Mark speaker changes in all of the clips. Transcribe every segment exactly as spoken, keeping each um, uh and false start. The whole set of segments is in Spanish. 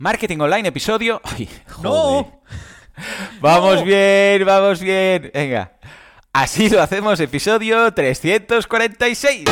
Speaker 1: Marketing Online, episodio... Ay, joder.
Speaker 2: ¡No!
Speaker 1: Vamos
Speaker 2: ¡No!
Speaker 1: bien, vamos bien. Venga. Así lo hacemos, episodio trescientos cuarenta y seis.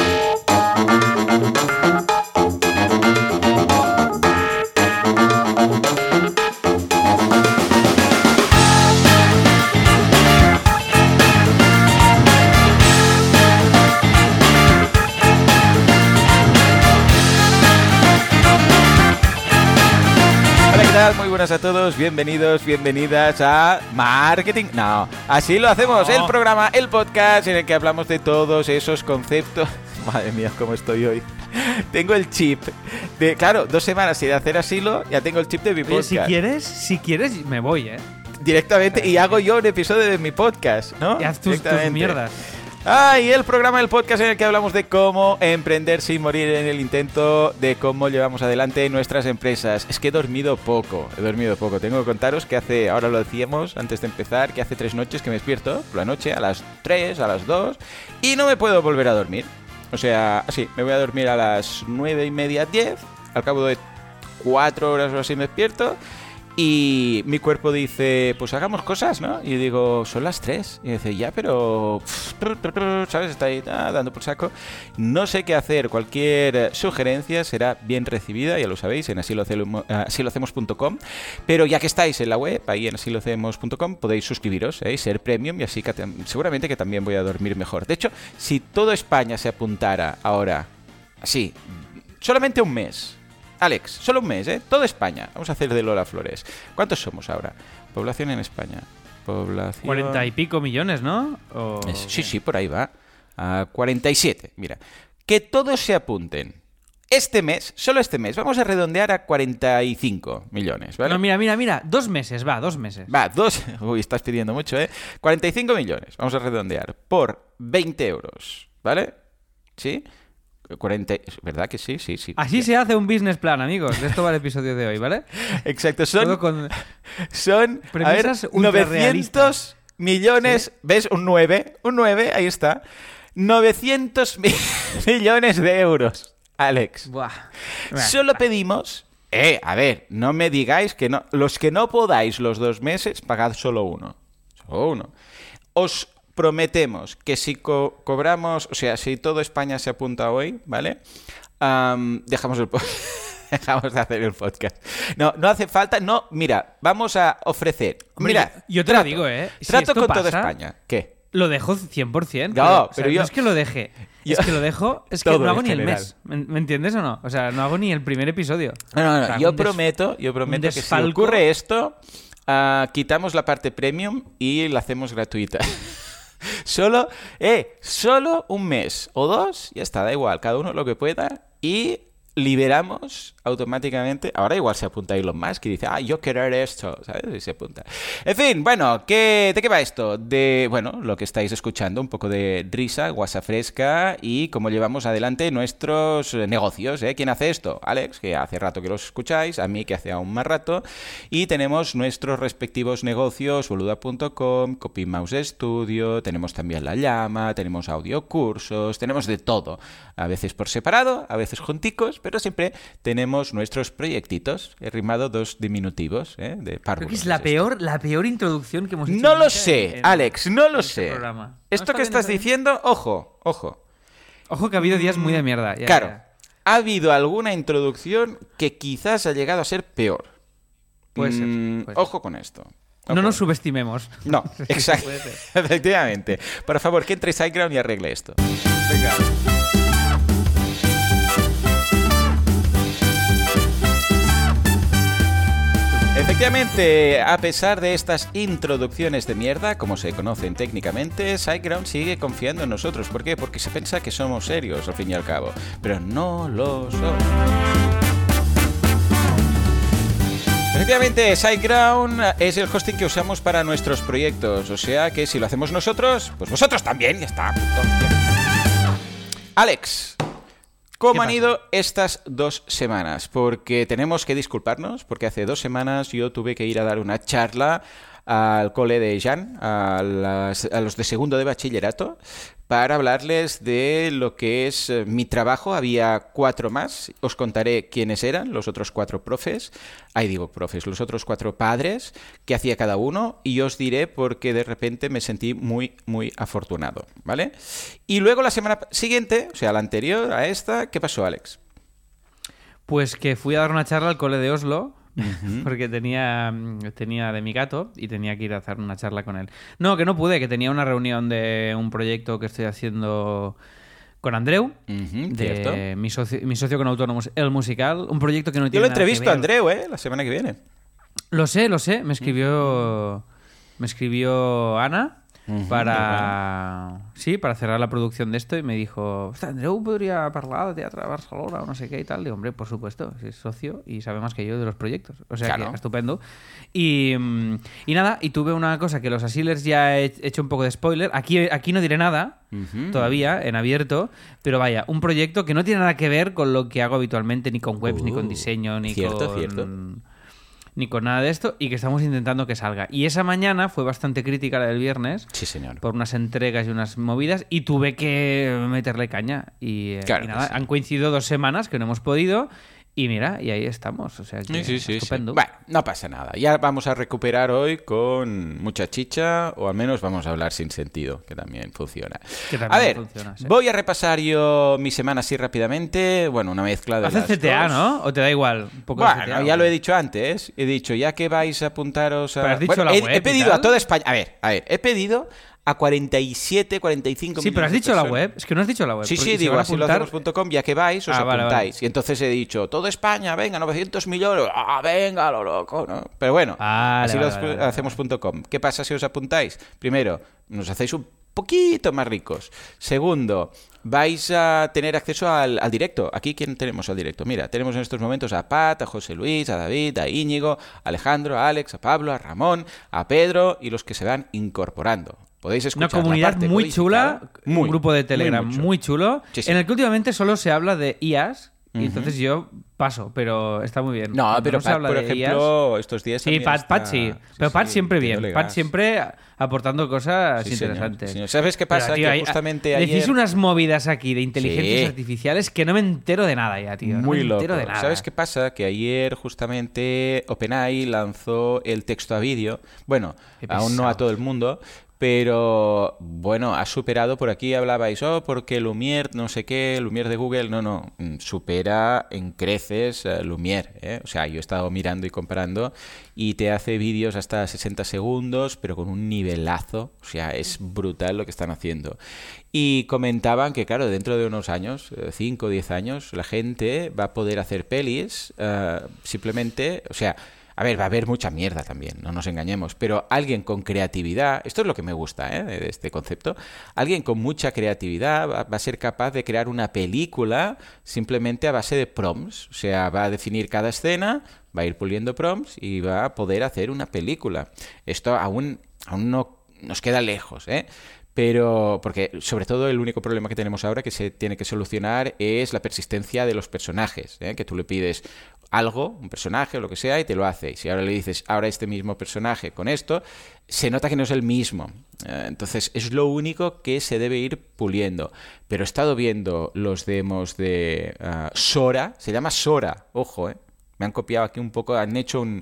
Speaker 1: Muy buenas a todos, bienvenidos, bienvenidas a Marketing. No, así lo hacemos,
Speaker 2: No.
Speaker 1: el programa, el podcast en el que hablamos de todos esos conceptos. Madre mía, cómo estoy hoy. Tengo el chip de, claro, dos semanas sin hacer asilo, ya tengo el chip de mi
Speaker 2: Oye,
Speaker 1: podcast.
Speaker 2: si quieres, si quieres, me voy, ¿eh?
Speaker 1: Directamente, y hago yo un episodio de mi podcast, ¿no?
Speaker 2: Y haz tus, tus
Speaker 1: Directamente.
Speaker 2: mierdas.
Speaker 1: Ah, y el programa del podcast en el que hablamos de cómo emprender sin morir en el intento, de cómo llevamos adelante nuestras empresas. Es que he dormido poco, he dormido poco. Tengo que contaros que hace, ahora lo decíamos antes de empezar, que hace tres noches que me despierto por la noche, a las tres, a las dos, y no me puedo volver a dormir. O sea, así, me voy a dormir a las nueve y media, diez, al cabo de cuatro horas o así me despierto. Y mi cuerpo dice, pues hagamos cosas, ¿no? Y digo, son las tres. Y dice, ya, pero... ¿Sabes? Está ahí ah, dando por saco. No sé qué hacer. Cualquier sugerencia será bien recibida, ya lo sabéis, en así lo hacemos punto com. Pero ya que estáis en la web, ahí en así lo hacemos punto com, podéis suscribiros, ¿eh? Ser premium y así que seguramente que también voy a dormir mejor. De hecho, si toda España se apuntara ahora, así, solamente un mes... Alex, solo un mes, ¿eh? Toda España. Vamos a hacer de Lola Flores. ¿Cuántos somos ahora? Población en España. Población...
Speaker 2: Cuarenta y pico millones, ¿no? O...
Speaker 1: Es- sí, sí, por ahí va. A cuarenta y siete. Mira, que todos se apunten. Este mes, solo este mes, vamos a redondear a cuarenta y cinco millones, ¿vale?
Speaker 2: No, mira, mira, mira. Dos meses, va, dos meses.
Speaker 1: Va, dos... Uy, estás pidiendo mucho, ¿eh? cuarenta y cinco millones, vamos a redondear, por veinte euros, ¿vale? ¿Sí? cuarenta, ¿verdad que sí? Sí, sí.
Speaker 2: Así se hace un business plan, amigos. De esto va el episodio de hoy, ¿vale?
Speaker 1: Exacto, son...
Speaker 2: Todo con...
Speaker 1: Son, a ver,
Speaker 2: Premisas ultrarrealistas.
Speaker 1: novecientos millones,
Speaker 2: ¿Sí?
Speaker 1: ¿ves? Un nueve, un nueve, ahí está. novecientos mi- millones de euros, Alex.
Speaker 2: Buah.
Speaker 1: Solo pedimos, eh, a ver, no me digáis que no, los que no podáis los dos meses, pagad solo uno. Solo uno. Os prometemos que si co- cobramos, o sea, si todo España se apunta hoy, ¿vale? Am, dejamos el po- dejamos de hacer el podcast. No, no hace falta, no, mira, vamos a ofrecer.
Speaker 2: Hombre,
Speaker 1: Mira,
Speaker 2: yo te lo digo, ¿eh? Si
Speaker 1: trato
Speaker 2: esto
Speaker 1: con toda
Speaker 2: pasa,
Speaker 1: España. ¿Qué?
Speaker 2: Lo dejo cien por ciento.
Speaker 1: No,
Speaker 2: pero, o sea,
Speaker 1: pero yo-
Speaker 2: no es que lo deje.
Speaker 1: Yo-
Speaker 2: Es que lo dejo... Es que
Speaker 1: Todo
Speaker 2: no hago
Speaker 1: en
Speaker 2: ni el
Speaker 1: general.
Speaker 2: mes. ¿Me, me entiendes o no? O sea, no hago ni el primer episodio.
Speaker 1: No, no, no,
Speaker 2: O sea,
Speaker 1: yo
Speaker 2: un des-
Speaker 1: prometo, yo prometo que si
Speaker 2: desfalco.
Speaker 1: ocurre esto, ah, quitamos la parte premium y la hacemos gratuita. Solo, eh, solo un mes o dos, ya está, da igual, cada uno lo que pueda y liberamos automáticamente. Ahora igual se apunta Elon Musk y dice, ah, yo quiero esto, ¿sabes? Y se apunta. En fin, bueno, ¿qué, ¿de qué va esto? De, bueno, lo que estáis escuchando, un poco de risa, guasa fresca y cómo llevamos adelante nuestros negocios, ¿eh? ¿Quién hace esto? Alex, que hace rato que los escucháis, a mí que hace aún más rato, y tenemos nuestros respectivos negocios, boluda punto com, CopyMouse Studio, tenemos también La Llama, tenemos audiocursos, tenemos de todo, a veces por separado, a veces junticos, pero siempre tenemos nuestros proyectitos. He rimado dos diminutivos, ¿eh? De
Speaker 2: Creo
Speaker 1: párvulos.
Speaker 2: que es la peor, la peor introducción que hemos hecho.
Speaker 1: No lo
Speaker 2: nunca
Speaker 1: sé,
Speaker 2: en- en-
Speaker 1: Alex, no lo
Speaker 2: en este
Speaker 1: sé.
Speaker 2: programa. No,
Speaker 1: Esto
Speaker 2: está
Speaker 1: que
Speaker 2: bien,
Speaker 1: estás
Speaker 2: está bien.
Speaker 1: diciendo, ojo, ojo.
Speaker 2: Ojo que ha habido días muy de mierda. ya,
Speaker 1: Claro,
Speaker 2: ya.
Speaker 1: ha habido alguna introducción que quizás ha llegado a ser peor.
Speaker 2: Puede ser,
Speaker 1: Mm,
Speaker 2: puede ser.
Speaker 1: ojo con esto.
Speaker 2: No
Speaker 1: Ojo.
Speaker 2: nos subestimemos.
Speaker 1: No, exacto.
Speaker 2: Puede ser.
Speaker 1: Efectivamente. Por favor, que entre SiteGround y arregle esto.
Speaker 2: Venga.
Speaker 1: Efectivamente, a pesar de estas introducciones de mierda, como se conocen técnicamente, SiteGround sigue confiando en nosotros. ¿Por qué? Porque se piensa que somos serios, al fin y al cabo. Pero no lo somos. Efectivamente, SiteGround es el hosting que usamos para nuestros proyectos. O sea que si lo hacemos nosotros, pues vosotros también. Ya está. Punto. Alex, ¿cómo
Speaker 2: ¿Qué
Speaker 1: han
Speaker 2: pasa?
Speaker 1: ido estas dos semanas? Porque tenemos que disculparnos, porque hace dos semanas yo tuve que ir a dar una charla al cole de Jan, a, las, a los de segundo de bachillerato, para hablarles de lo que es eh, mi trabajo. Había cuatro más. Os contaré quiénes eran los otros cuatro profes. Ahí digo profes, los otros cuatro padres, qué hacía cada uno, y os diré por qué de repente me sentí muy, muy afortunado, ¿vale? Y luego la semana siguiente, o sea, la anterior a esta, ¿qué pasó, Alex?
Speaker 2: Pues que fui a dar una charla al cole de Oslo.
Speaker 1: Uh-huh.
Speaker 2: Porque tenía, tenía de mi gato y tenía que ir a hacer una charla con él. No, que no pude, que tenía una reunión de un proyecto que estoy haciendo con Andreu,
Speaker 1: Uh-huh,
Speaker 2: de mi socio, mi socio con Autónomos, El Musical. Un proyecto que no
Speaker 1: Yo
Speaker 2: tiene
Speaker 1: lo
Speaker 2: nada que
Speaker 1: entrevisto a
Speaker 2: ver.
Speaker 1: Andreu, ¿eh? La semana que viene.
Speaker 2: Lo sé, lo sé. Me escribió, me escribió Ana
Speaker 1: Uh-huh,
Speaker 2: para... Sí, para cerrar la producción de esto y me dijo, "Hostia, Andreu podria parlar de teatre a Barcelona o no sé qué y tal". Digo, hombre, por supuesto, es socio y sabe más que yo de los proyectos. O sea,
Speaker 1: Claro.
Speaker 2: que estupendo. Y, mm, y nada, y tuve una cosa que los Asilers ya he hecho un poco de spoiler. Aquí, aquí no diré nada
Speaker 1: Uh-huh.
Speaker 2: todavía, en abierto, pero vaya, un proyecto que no tiene nada que ver con lo que hago habitualmente, ni con webs,
Speaker 1: Uh,
Speaker 2: ni con diseño, ni
Speaker 1: cierto,
Speaker 2: con...
Speaker 1: cierto.
Speaker 2: ni con nada de esto, y que estamos intentando que salga. Y esa mañana fue bastante crítica la del viernes,
Speaker 1: Sí, señor.
Speaker 2: por unas entregas y unas movidas, y tuve que meterle caña. Y, eh,
Speaker 1: Claro
Speaker 2: y
Speaker 1: que
Speaker 2: nada,
Speaker 1: sí.
Speaker 2: han coincidido dos semanas que no hemos podido, y mira, y ahí estamos. O sea, que
Speaker 1: Sí, sí, sí,
Speaker 2: estupendo.
Speaker 1: sí. Bueno, no pasa nada. Ya vamos a recuperar hoy con mucha chicha, o al menos vamos a hablar sin sentido, que también funciona.
Speaker 2: Que también
Speaker 1: A ver,
Speaker 2: funciona, sí.
Speaker 1: voy a repasar yo mi semana así rápidamente. Bueno, una mezcla de
Speaker 2: Haces
Speaker 1: las
Speaker 2: C T A,
Speaker 1: dos.
Speaker 2: ¿no? ¿O te da igual? Un poco de
Speaker 1: Bueno,
Speaker 2: C T A,
Speaker 1: ya
Speaker 2: ¿o
Speaker 1: lo he
Speaker 2: qué?
Speaker 1: dicho antes. He dicho, ya que vais a apuntaros a...
Speaker 2: Pero has dicho
Speaker 1: Bueno,
Speaker 2: la
Speaker 1: he,
Speaker 2: web
Speaker 1: he
Speaker 2: y
Speaker 1: pedido
Speaker 2: tal.
Speaker 1: a toda España... A ver, a ver, he pedido a cuarenta y siete, cuarenta y cinco
Speaker 2: Sí, pero has
Speaker 1: millones de
Speaker 2: dicho la
Speaker 1: personas.
Speaker 2: web. Es que no has dicho la web.
Speaker 1: Sí,
Speaker 2: porque
Speaker 1: sí,
Speaker 2: se
Speaker 1: digo,
Speaker 2: van a
Speaker 1: así lo
Speaker 2: apuntar-
Speaker 1: hacemos punto com, ya que vais, os
Speaker 2: Ah, vale,
Speaker 1: apuntáis.
Speaker 2: vale.
Speaker 1: Y entonces he dicho, toda España, venga, novecientos millones, ah, venga, lo loco, ¿no? Pero bueno,
Speaker 2: Vale,
Speaker 1: así
Speaker 2: vale,
Speaker 1: lo
Speaker 2: vale, vale,
Speaker 1: hacemos punto com. ¿Qué pasa si os apuntáis? Primero, nos hacéis un poquito más ricos. Segundo, vais a tener acceso al, al directo. Aquí, ¿quién tenemos al directo? Mira, tenemos en estos momentos a Pat, a José Luis, a David, a Íñigo, a Alejandro, a Alex, a Pablo, a Ramón, a Pedro y los que se van incorporando. Podéis
Speaker 2: Una
Speaker 1: escuchar la
Speaker 2: comunidad
Speaker 1: parte
Speaker 2: muy
Speaker 1: codificada.
Speaker 2: chula,
Speaker 1: Muy,
Speaker 2: un grupo de
Speaker 1: muy,
Speaker 2: Telegram
Speaker 1: muy
Speaker 2: muy,
Speaker 1: chulo.
Speaker 2: chulo,
Speaker 1: Sí, sí.
Speaker 2: en el que últimamente solo se habla de I As, y
Speaker 1: Ujú.
Speaker 2: entonces yo paso, pero está muy bien.
Speaker 1: No,
Speaker 2: Cuando
Speaker 1: pero
Speaker 2: se
Speaker 1: Pat,
Speaker 2: habla
Speaker 1: por
Speaker 2: de I A S,
Speaker 1: ejemplo, estos días
Speaker 2: sí,
Speaker 1: también
Speaker 2: Pat,
Speaker 1: está-
Speaker 2: Pat sí, pero
Speaker 1: sí,
Speaker 2: Pat
Speaker 1: sí,
Speaker 2: siempre
Speaker 1: Teo
Speaker 2: bien,
Speaker 1: Legaz.
Speaker 2: Pat siempre aportando cosas
Speaker 1: Sí, señor,
Speaker 2: interesantes.
Speaker 1: sí, señor. ¿Sabes qué
Speaker 2: Pero,
Speaker 1: pasa?
Speaker 2: tío,
Speaker 1: que
Speaker 2: hay-
Speaker 1: justamente
Speaker 2: decís
Speaker 1: ayer...
Speaker 2: unas movidas aquí de inteligencias
Speaker 1: Sí.
Speaker 2: artificiales que no me entero de nada ya, tío. No
Speaker 1: Muy
Speaker 2: me
Speaker 1: loco.
Speaker 2: entero de nada.
Speaker 1: ¿Sabes qué pasa? Que ayer justamente OpenAI lanzó el texto a vídeo. Bueno,
Speaker 2: Qué
Speaker 1: aún no a
Speaker 2: pesado.
Speaker 1: todo el mundo, pero bueno, ha superado, por aquí hablabais, oh, porque Lumiere, no sé qué, Lumiere de Google, no, no, mm, supera en creces eh, Lumiere, ¿eh? O sea, yo he estado mirando y comparando y te hace vídeos hasta sesenta segundos, pero con un nivelazo, o sea, es brutal lo que están haciendo. Y comentaban que, claro, dentro de unos años, cinco o diez años, la gente va a poder hacer pelis eh, simplemente, o sea... A ver, va a haber mucha mierda también, no nos engañemos, pero alguien con creatividad, esto es lo que me gusta, ¿eh? de este concepto, alguien con mucha creatividad va, va a ser capaz de crear una película simplemente a base de prompts, o sea, va a definir cada escena, va a ir puliendo prompts y va a poder hacer una película. Esto aún, aún no nos queda lejos, ¿eh? Pero, porque sobre todo el único problema que tenemos ahora que se tiene que solucionar es la persistencia de los personajes, ¿eh? Que tú le pides algo, un personaje o lo que sea, y te lo hace. Y si ahora le dices, ahora este mismo personaje con esto, se nota que no es el mismo. Eh, entonces, es lo único que se debe ir puliendo. Pero he estado viendo los demos de uh, Sora, se llama Sora, ojo, ¿eh? Me han copiado aquí un poco, han hecho un...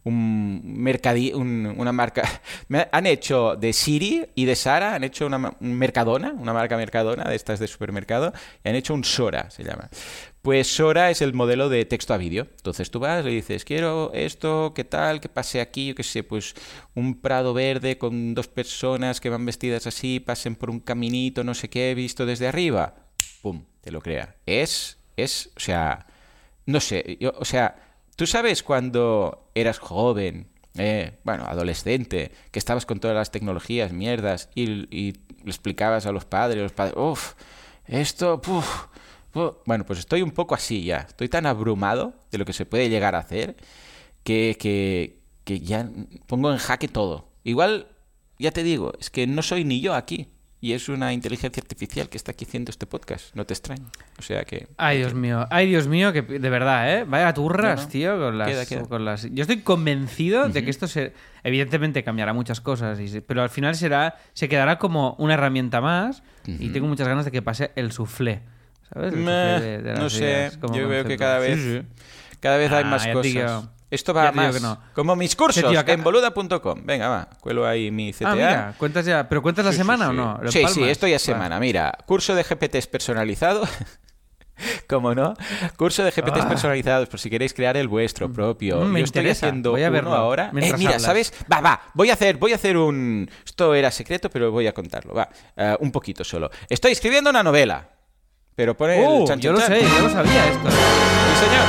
Speaker 1: un mercadi un, una marca me han hecho de Siri y de Sara, han hecho una un Mercadona, una marca Mercadona de estas de supermercado, y han hecho un Sora, se llama. Pues Sora es el modelo de texto a vídeo. Entonces tú vas, le dices, quiero esto, qué tal, que pase aquí, yo qué sé, pues un prado verde con dos personas que van vestidas así, pasen por un caminito, no sé qué, visto desde arriba. Pum, te lo crea. Es, es, o sea, no sé, yo, o sea, tú sabes cuando eras joven, eh, bueno, adolescente, que estabas con todas las tecnologías, mierdas, y, y le explicabas a los padres, los padres, uff, esto, puf, puf. Bueno, pues estoy un poco así ya, estoy tan abrumado de lo que se puede llegar a hacer que, que, que ya pongo en jaque todo. Igual, ya te digo, es que no soy ni yo aquí. y es una inteligencia artificial que está aquí haciendo este podcast. No te extraño. O sea que...
Speaker 2: Ay, Dios mío. Ay, Dios mío, que de verdad, ¿eh? Vaya turras,
Speaker 1: no, no.
Speaker 2: tío, con las,
Speaker 1: Queda, queda.
Speaker 2: con las... Yo estoy convencido
Speaker 1: Uh-huh.
Speaker 2: de que esto se... Evidentemente cambiará muchas cosas, y se- pero al final será se quedará como una herramienta más
Speaker 1: Uh-huh.
Speaker 2: y tengo muchas ganas de que pase el soufflé. ¿Sabes? El
Speaker 1: Meh,
Speaker 2: soufflé de- de las
Speaker 1: no sé.
Speaker 2: ideas como
Speaker 1: Yo veo que
Speaker 2: concepto.
Speaker 1: cada vez,
Speaker 2: Sí, sí.
Speaker 1: cada vez hay
Speaker 2: Ah,
Speaker 1: más
Speaker 2: ya te
Speaker 1: cosas.
Speaker 2: digo-
Speaker 1: Esto va
Speaker 2: ya
Speaker 1: a
Speaker 2: te digo
Speaker 1: más.
Speaker 2: que no.
Speaker 1: Como mis cursos
Speaker 2: Ese tío acá-
Speaker 1: en boluda punto com. Venga, va. Cuelo ahí mi C T A.
Speaker 2: Ah, mira, cuentas ya. ¿Pero cuentas la
Speaker 1: Sí, sí,
Speaker 2: semana
Speaker 1: sí.
Speaker 2: o no? ¿Lo
Speaker 1: Sí,
Speaker 2: palmas?
Speaker 1: sí, esto ya es
Speaker 2: Va.
Speaker 1: semana. Mira, curso de G P Ts personalizado. ¿Cómo no? Curso de G P Ts
Speaker 2: Ah.
Speaker 1: personalizados, por si queréis crear el vuestro propio.
Speaker 2: Mm, me
Speaker 1: Yo estoy
Speaker 2: interesa.
Speaker 1: haciendo
Speaker 2: Voy a
Speaker 1: uno
Speaker 2: verlo
Speaker 1: ahora. Eh,
Speaker 2: mientras
Speaker 1: mira,
Speaker 2: hablas.
Speaker 1: ¿sabes? Va, va. Voy a hacer, voy a hacer un. Esto era secreto, pero voy a contarlo. Va, Eh, un poquito solo. Estoy escribiendo una novela. Pero pone
Speaker 2: Uh,
Speaker 1: el chan,
Speaker 2: yo
Speaker 1: chan,
Speaker 2: lo
Speaker 1: chan.
Speaker 2: sé, yo lo sabía esto.
Speaker 1: Sí, señor.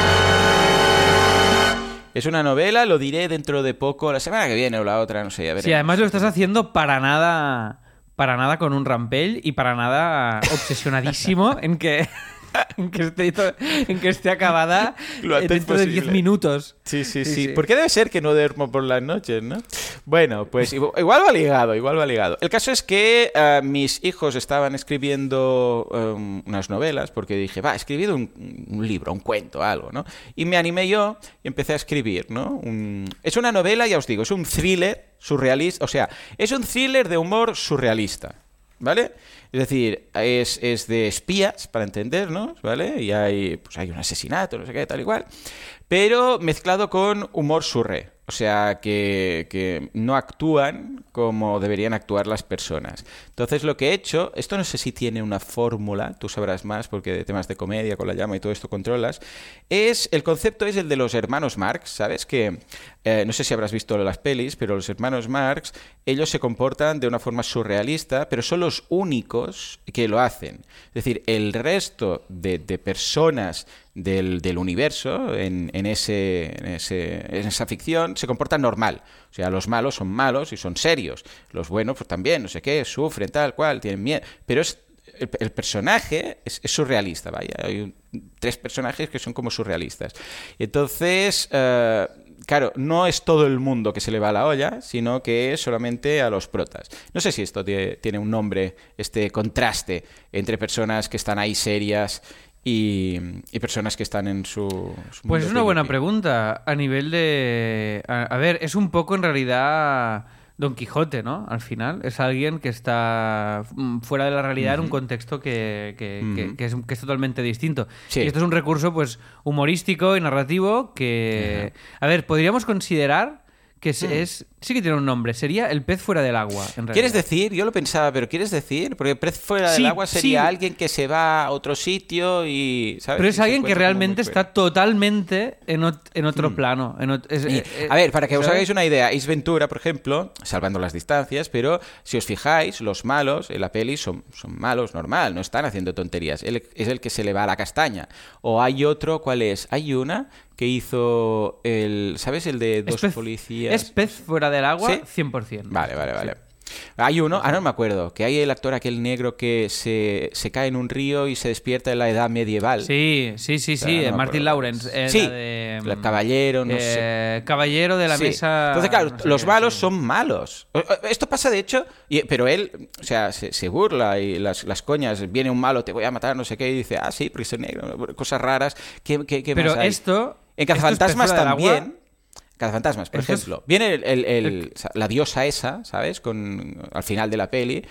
Speaker 1: Es una novela, lo diré dentro de poco, la semana que viene o la otra, no sé, ya veremos.
Speaker 2: Sí, además lo estás haciendo para nada, para nada con un rampell y para nada obsesionadísimo en que, en que esté, to- en que esté acabada
Speaker 1: Lo antes
Speaker 2: dentro de diez
Speaker 1: posible.
Speaker 2: minutos.
Speaker 1: Sí, sí,
Speaker 2: Sí,
Speaker 1: sí,
Speaker 2: sí.
Speaker 1: ¿Por qué debe ser que no duermo por las noches, no? Bueno, pues igual, igual va ligado, igual va ligado. El caso es que eh, mis hijos estaban escribiendo um, unas novelas porque dije, va, he escribido un, un libro, un cuento, algo, ¿no? Y me animé yo y empecé a escribir, ¿no? Un- Es una novela, ya os digo, es un thriller surrealista, o sea, es un thriller de humor surrealista. ¿Vale? Es decir, es, es de espías, para entendernos, ¿vale? Y hay, pues hay un asesinato, no sé qué, tal y cual. Pero mezclado con humor surre. O sea, que, que no actúan como deberían actuar las personas. Entonces, lo que he hecho, esto no sé si tiene una fórmula, tú sabrás más porque de temas de comedia, con la llama y todo esto controlas, es, el concepto es el de los hermanos Marx, ¿sabes? Que, eh, no sé si habrás visto las pelis, pero los hermanos Marx, ellos se comportan de una forma surrealista, pero son los únicos que lo hacen. Es decir, el resto de, de personas del, del universo en, en, ese, en, ese, en esa ficción se comportan normal. O sea, los malos son malos y son serios. Los buenos, pues también, no sé qué, sufren, tal cual, tienen miedo. Pero es, el, el personaje es, es surrealista, vaya. Hay un, tres personajes que son como surrealistas. Entonces, eh, claro, no es todo el mundo que se le va a la olla, sino que es solamente a los protas. No sé si esto tiene, tiene un nombre, este contraste entre personas que están ahí serias y, y personas que están en su... su
Speaker 2: Pues
Speaker 1: mundo
Speaker 2: es una buena
Speaker 1: flippy.
Speaker 2: pregunta. A nivel de... A, a ver, es un poco en realidad Don Quijote, ¿no? Al final. Es alguien que está mm, fuera de la realidad en un contexto que, que, que-
Speaker 1: Ujú.
Speaker 2: que es, que es totalmente distinto.
Speaker 1: Sí.
Speaker 2: Y esto es un recurso, pues, humorístico y narrativo que... A ver, podríamos considerar que es, es- sí que tiene un nombre. Sería el pez fuera del agua, en realidad.
Speaker 1: ¿Quieres decir? Yo lo pensaba, pero ¿quieres decir? Porque pez fuera
Speaker 2: Sí,
Speaker 1: del agua sería
Speaker 2: sí.
Speaker 1: alguien que se va a otro sitio y... ¿sabes?
Speaker 2: Pero
Speaker 1: Y
Speaker 2: es
Speaker 1: se
Speaker 2: alguien que
Speaker 1: encuentra como
Speaker 2: realmente
Speaker 1: muy fuera.
Speaker 2: está totalmente en, ot- en otro plano. En ot- es-
Speaker 1: Y,
Speaker 2: eh, eh,
Speaker 1: a ver, para que os
Speaker 2: ¿sabes?
Speaker 1: hagáis una idea, Ace Ventura, por ejemplo, salvando las distancias, pero si os fijáis, los malos en la peli son, son malos normal, no están haciendo tonterías. Él es el que se le va a la castaña. O hay otro, ¿cuál es? Hay una que hizo el... ¿Sabes? El de dos
Speaker 2: Es pez-
Speaker 1: policías.
Speaker 2: Es pez fuera del agua,
Speaker 1: ¿Sí?
Speaker 2: cien por ciento.
Speaker 1: Vale, vale, vale. Hay uno, ah, no me acuerdo, que hay el actor aquel negro que se, se cae en un río y se despierta en la edad medieval.
Speaker 2: Sí, sí, sí,
Speaker 1: sea,
Speaker 2: sí.
Speaker 1: no me
Speaker 2: eh, Martin
Speaker 1: acuerdo.
Speaker 2: Lawrence. eh,
Speaker 1: Sí,
Speaker 2: la de,
Speaker 1: el
Speaker 2: mm,
Speaker 1: caballero, no sé.
Speaker 2: eh, Caballero de la
Speaker 1: Sí.
Speaker 2: mesa.
Speaker 1: Entonces, claro,
Speaker 2: no sé
Speaker 1: los
Speaker 2: qué,
Speaker 1: malos
Speaker 2: sí.
Speaker 1: son malos. O- o- Esto pasa, de hecho, y- pero él, o sea, se, se burla y las, las coñas, viene un malo, te voy a matar, no sé qué, y dice, ah, sí, porque soy negro, cosas raras. ¿Qué, qué, qué
Speaker 2: Pero
Speaker 1: más hay?
Speaker 2: esto.
Speaker 1: En
Speaker 2: esto es
Speaker 1: Cazafantasmas
Speaker 2: pez fuera del agua.
Speaker 1: también. Cazafantasmas, por
Speaker 2: Esto es-
Speaker 1: ejemplo. Viene el, el- el- la diosa esa, ¿sabes? Con, al final de la peli.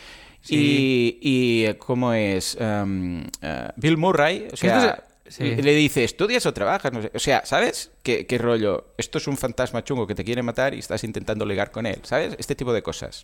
Speaker 2: Sí.
Speaker 1: Y, y ¿cómo es? Um, uh, Bill Murray, o sea,
Speaker 2: Esto es- sí.
Speaker 1: le dice, ¿estudias o trabajas? No sé. O sea, ¿sabes? ¿Qué, qué rollo? Esto es un fantasma chungo que te quiere matar y estás intentando ligar con él, ¿sabes? Este tipo de cosas.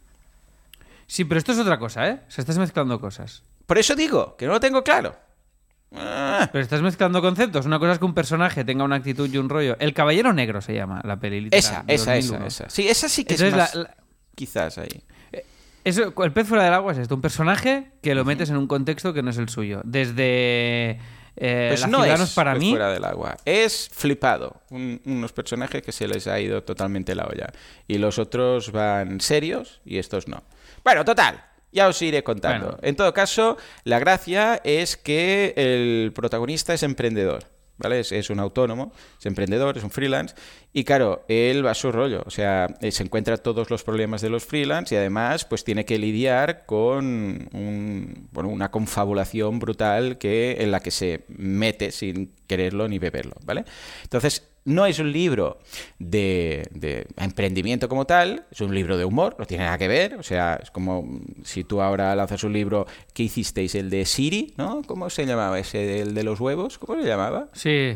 Speaker 2: Sí, pero esto es otra cosa, ¿eh? O sea, estás mezclando cosas.
Speaker 1: Por eso digo, que no lo tengo claro. Ah,
Speaker 2: Pero estás mezclando conceptos. Una cosa es que un personaje tenga una actitud y un rollo. El Caballero Negro se llama la peli. literal,
Speaker 1: esa,
Speaker 2: de
Speaker 1: esa,
Speaker 2: dos mil
Speaker 1: esa,
Speaker 2: uno.
Speaker 1: esa. Sí, esa sí que
Speaker 2: Entonces,
Speaker 1: es más...
Speaker 2: la- la-
Speaker 1: Quizás ahí.
Speaker 2: Eso, el pez fuera del agua es esto, un personaje que lo metes en un contexto que no es el suyo. Desde eh,
Speaker 1: Pues
Speaker 2: la
Speaker 1: no
Speaker 2: ciudad no
Speaker 1: es
Speaker 2: es para
Speaker 1: pez
Speaker 2: mí.
Speaker 1: fuera del agua, es flipado. Un- unos personajes que se les ha ido totalmente la olla. Y los otros van serios y estos no. Bueno, total, ya os iré contando.
Speaker 2: Bueno.
Speaker 1: En todo caso, la gracia es que el protagonista es emprendedor. ¿vale? Es, es un autónomo, es emprendedor, es un freelance. Y claro, él va a su rollo. O sea, se encuentra todos los problemas de los freelance y además pues tiene que lidiar con un, bueno, una confabulación brutal que, en la que se mete sin quererlo ni beberlo, ¿vale? Entonces, no es un libro de, de emprendimiento como tal, es un libro de humor, no tiene nada que ver, o sea, es como si tú ahora lanzas un libro, ¿qué hicisteis? El de Siri, ¿no? ¿Cómo se llamaba ese, el de los huevos? ¿Cómo se llamaba?
Speaker 2: Sí.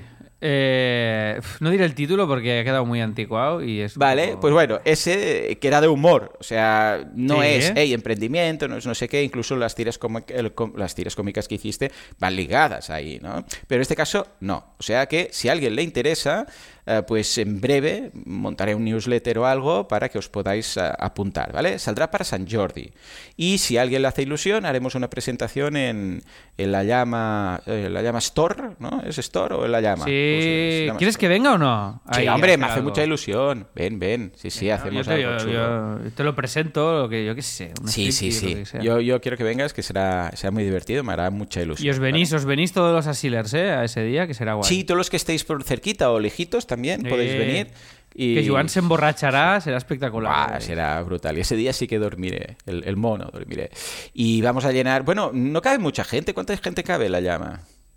Speaker 2: Eh, no diré el título porque ha quedado muy anticuado y es...
Speaker 1: Vale,
Speaker 2: como...
Speaker 1: pues bueno, ese que era de humor, o sea, no
Speaker 2: Sí.
Speaker 1: es, hey, emprendimiento, no es no sé qué, incluso las tiras, cómic- el com- las tiras cómicas que hiciste van ligadas ahí, ¿no? Pero en este caso, no. O sea que si a alguien le interesa, eh, pues en breve montaré un newsletter o algo para que os podáis eh, apuntar, ¿vale? Saldrá para San Jordi. Y si a alguien le hace ilusión, haremos una presentación en, en la llama, eh, la llama Store, ¿no? ¿Es Store o en la llama?
Speaker 2: Sí.
Speaker 1: Se llama
Speaker 2: ¿Quieres
Speaker 1: Store.
Speaker 2: que venga o no?
Speaker 1: Sí,
Speaker 2: Ahí,
Speaker 1: hombre,
Speaker 2: hacer
Speaker 1: me hace
Speaker 2: algo.
Speaker 1: mucha ilusión. Ven, ven. Sí, sí,
Speaker 2: Venga,
Speaker 1: hacemos
Speaker 2: yo te,
Speaker 1: algo
Speaker 2: yo-
Speaker 1: chulo.
Speaker 2: yo te lo presento, lo que yo qué sé. un
Speaker 1: Sí, sí,
Speaker 2: striptease,
Speaker 1: sí.
Speaker 2: lo que sea.
Speaker 1: Yo, yo quiero que vengas, que será, será muy divertido, me hará mucha ilusión.
Speaker 2: Y os venís,
Speaker 1: ¿vale?
Speaker 2: os venís todos los asilers, ¿eh? A ese día, que será guay.
Speaker 1: Sí, todos los que estéis por cerquita o lejitos también
Speaker 2: Eh,
Speaker 1: podéis venir. Y...
Speaker 2: Que Joan se emborrachará, será espectacular.
Speaker 1: Buah, será brutal. Y ese día sí que dormiré, el, el mono dormiré. Y vamos a llenar... Bueno, no cabe mucha gente. ¿Cuánta gente cabe en la llama?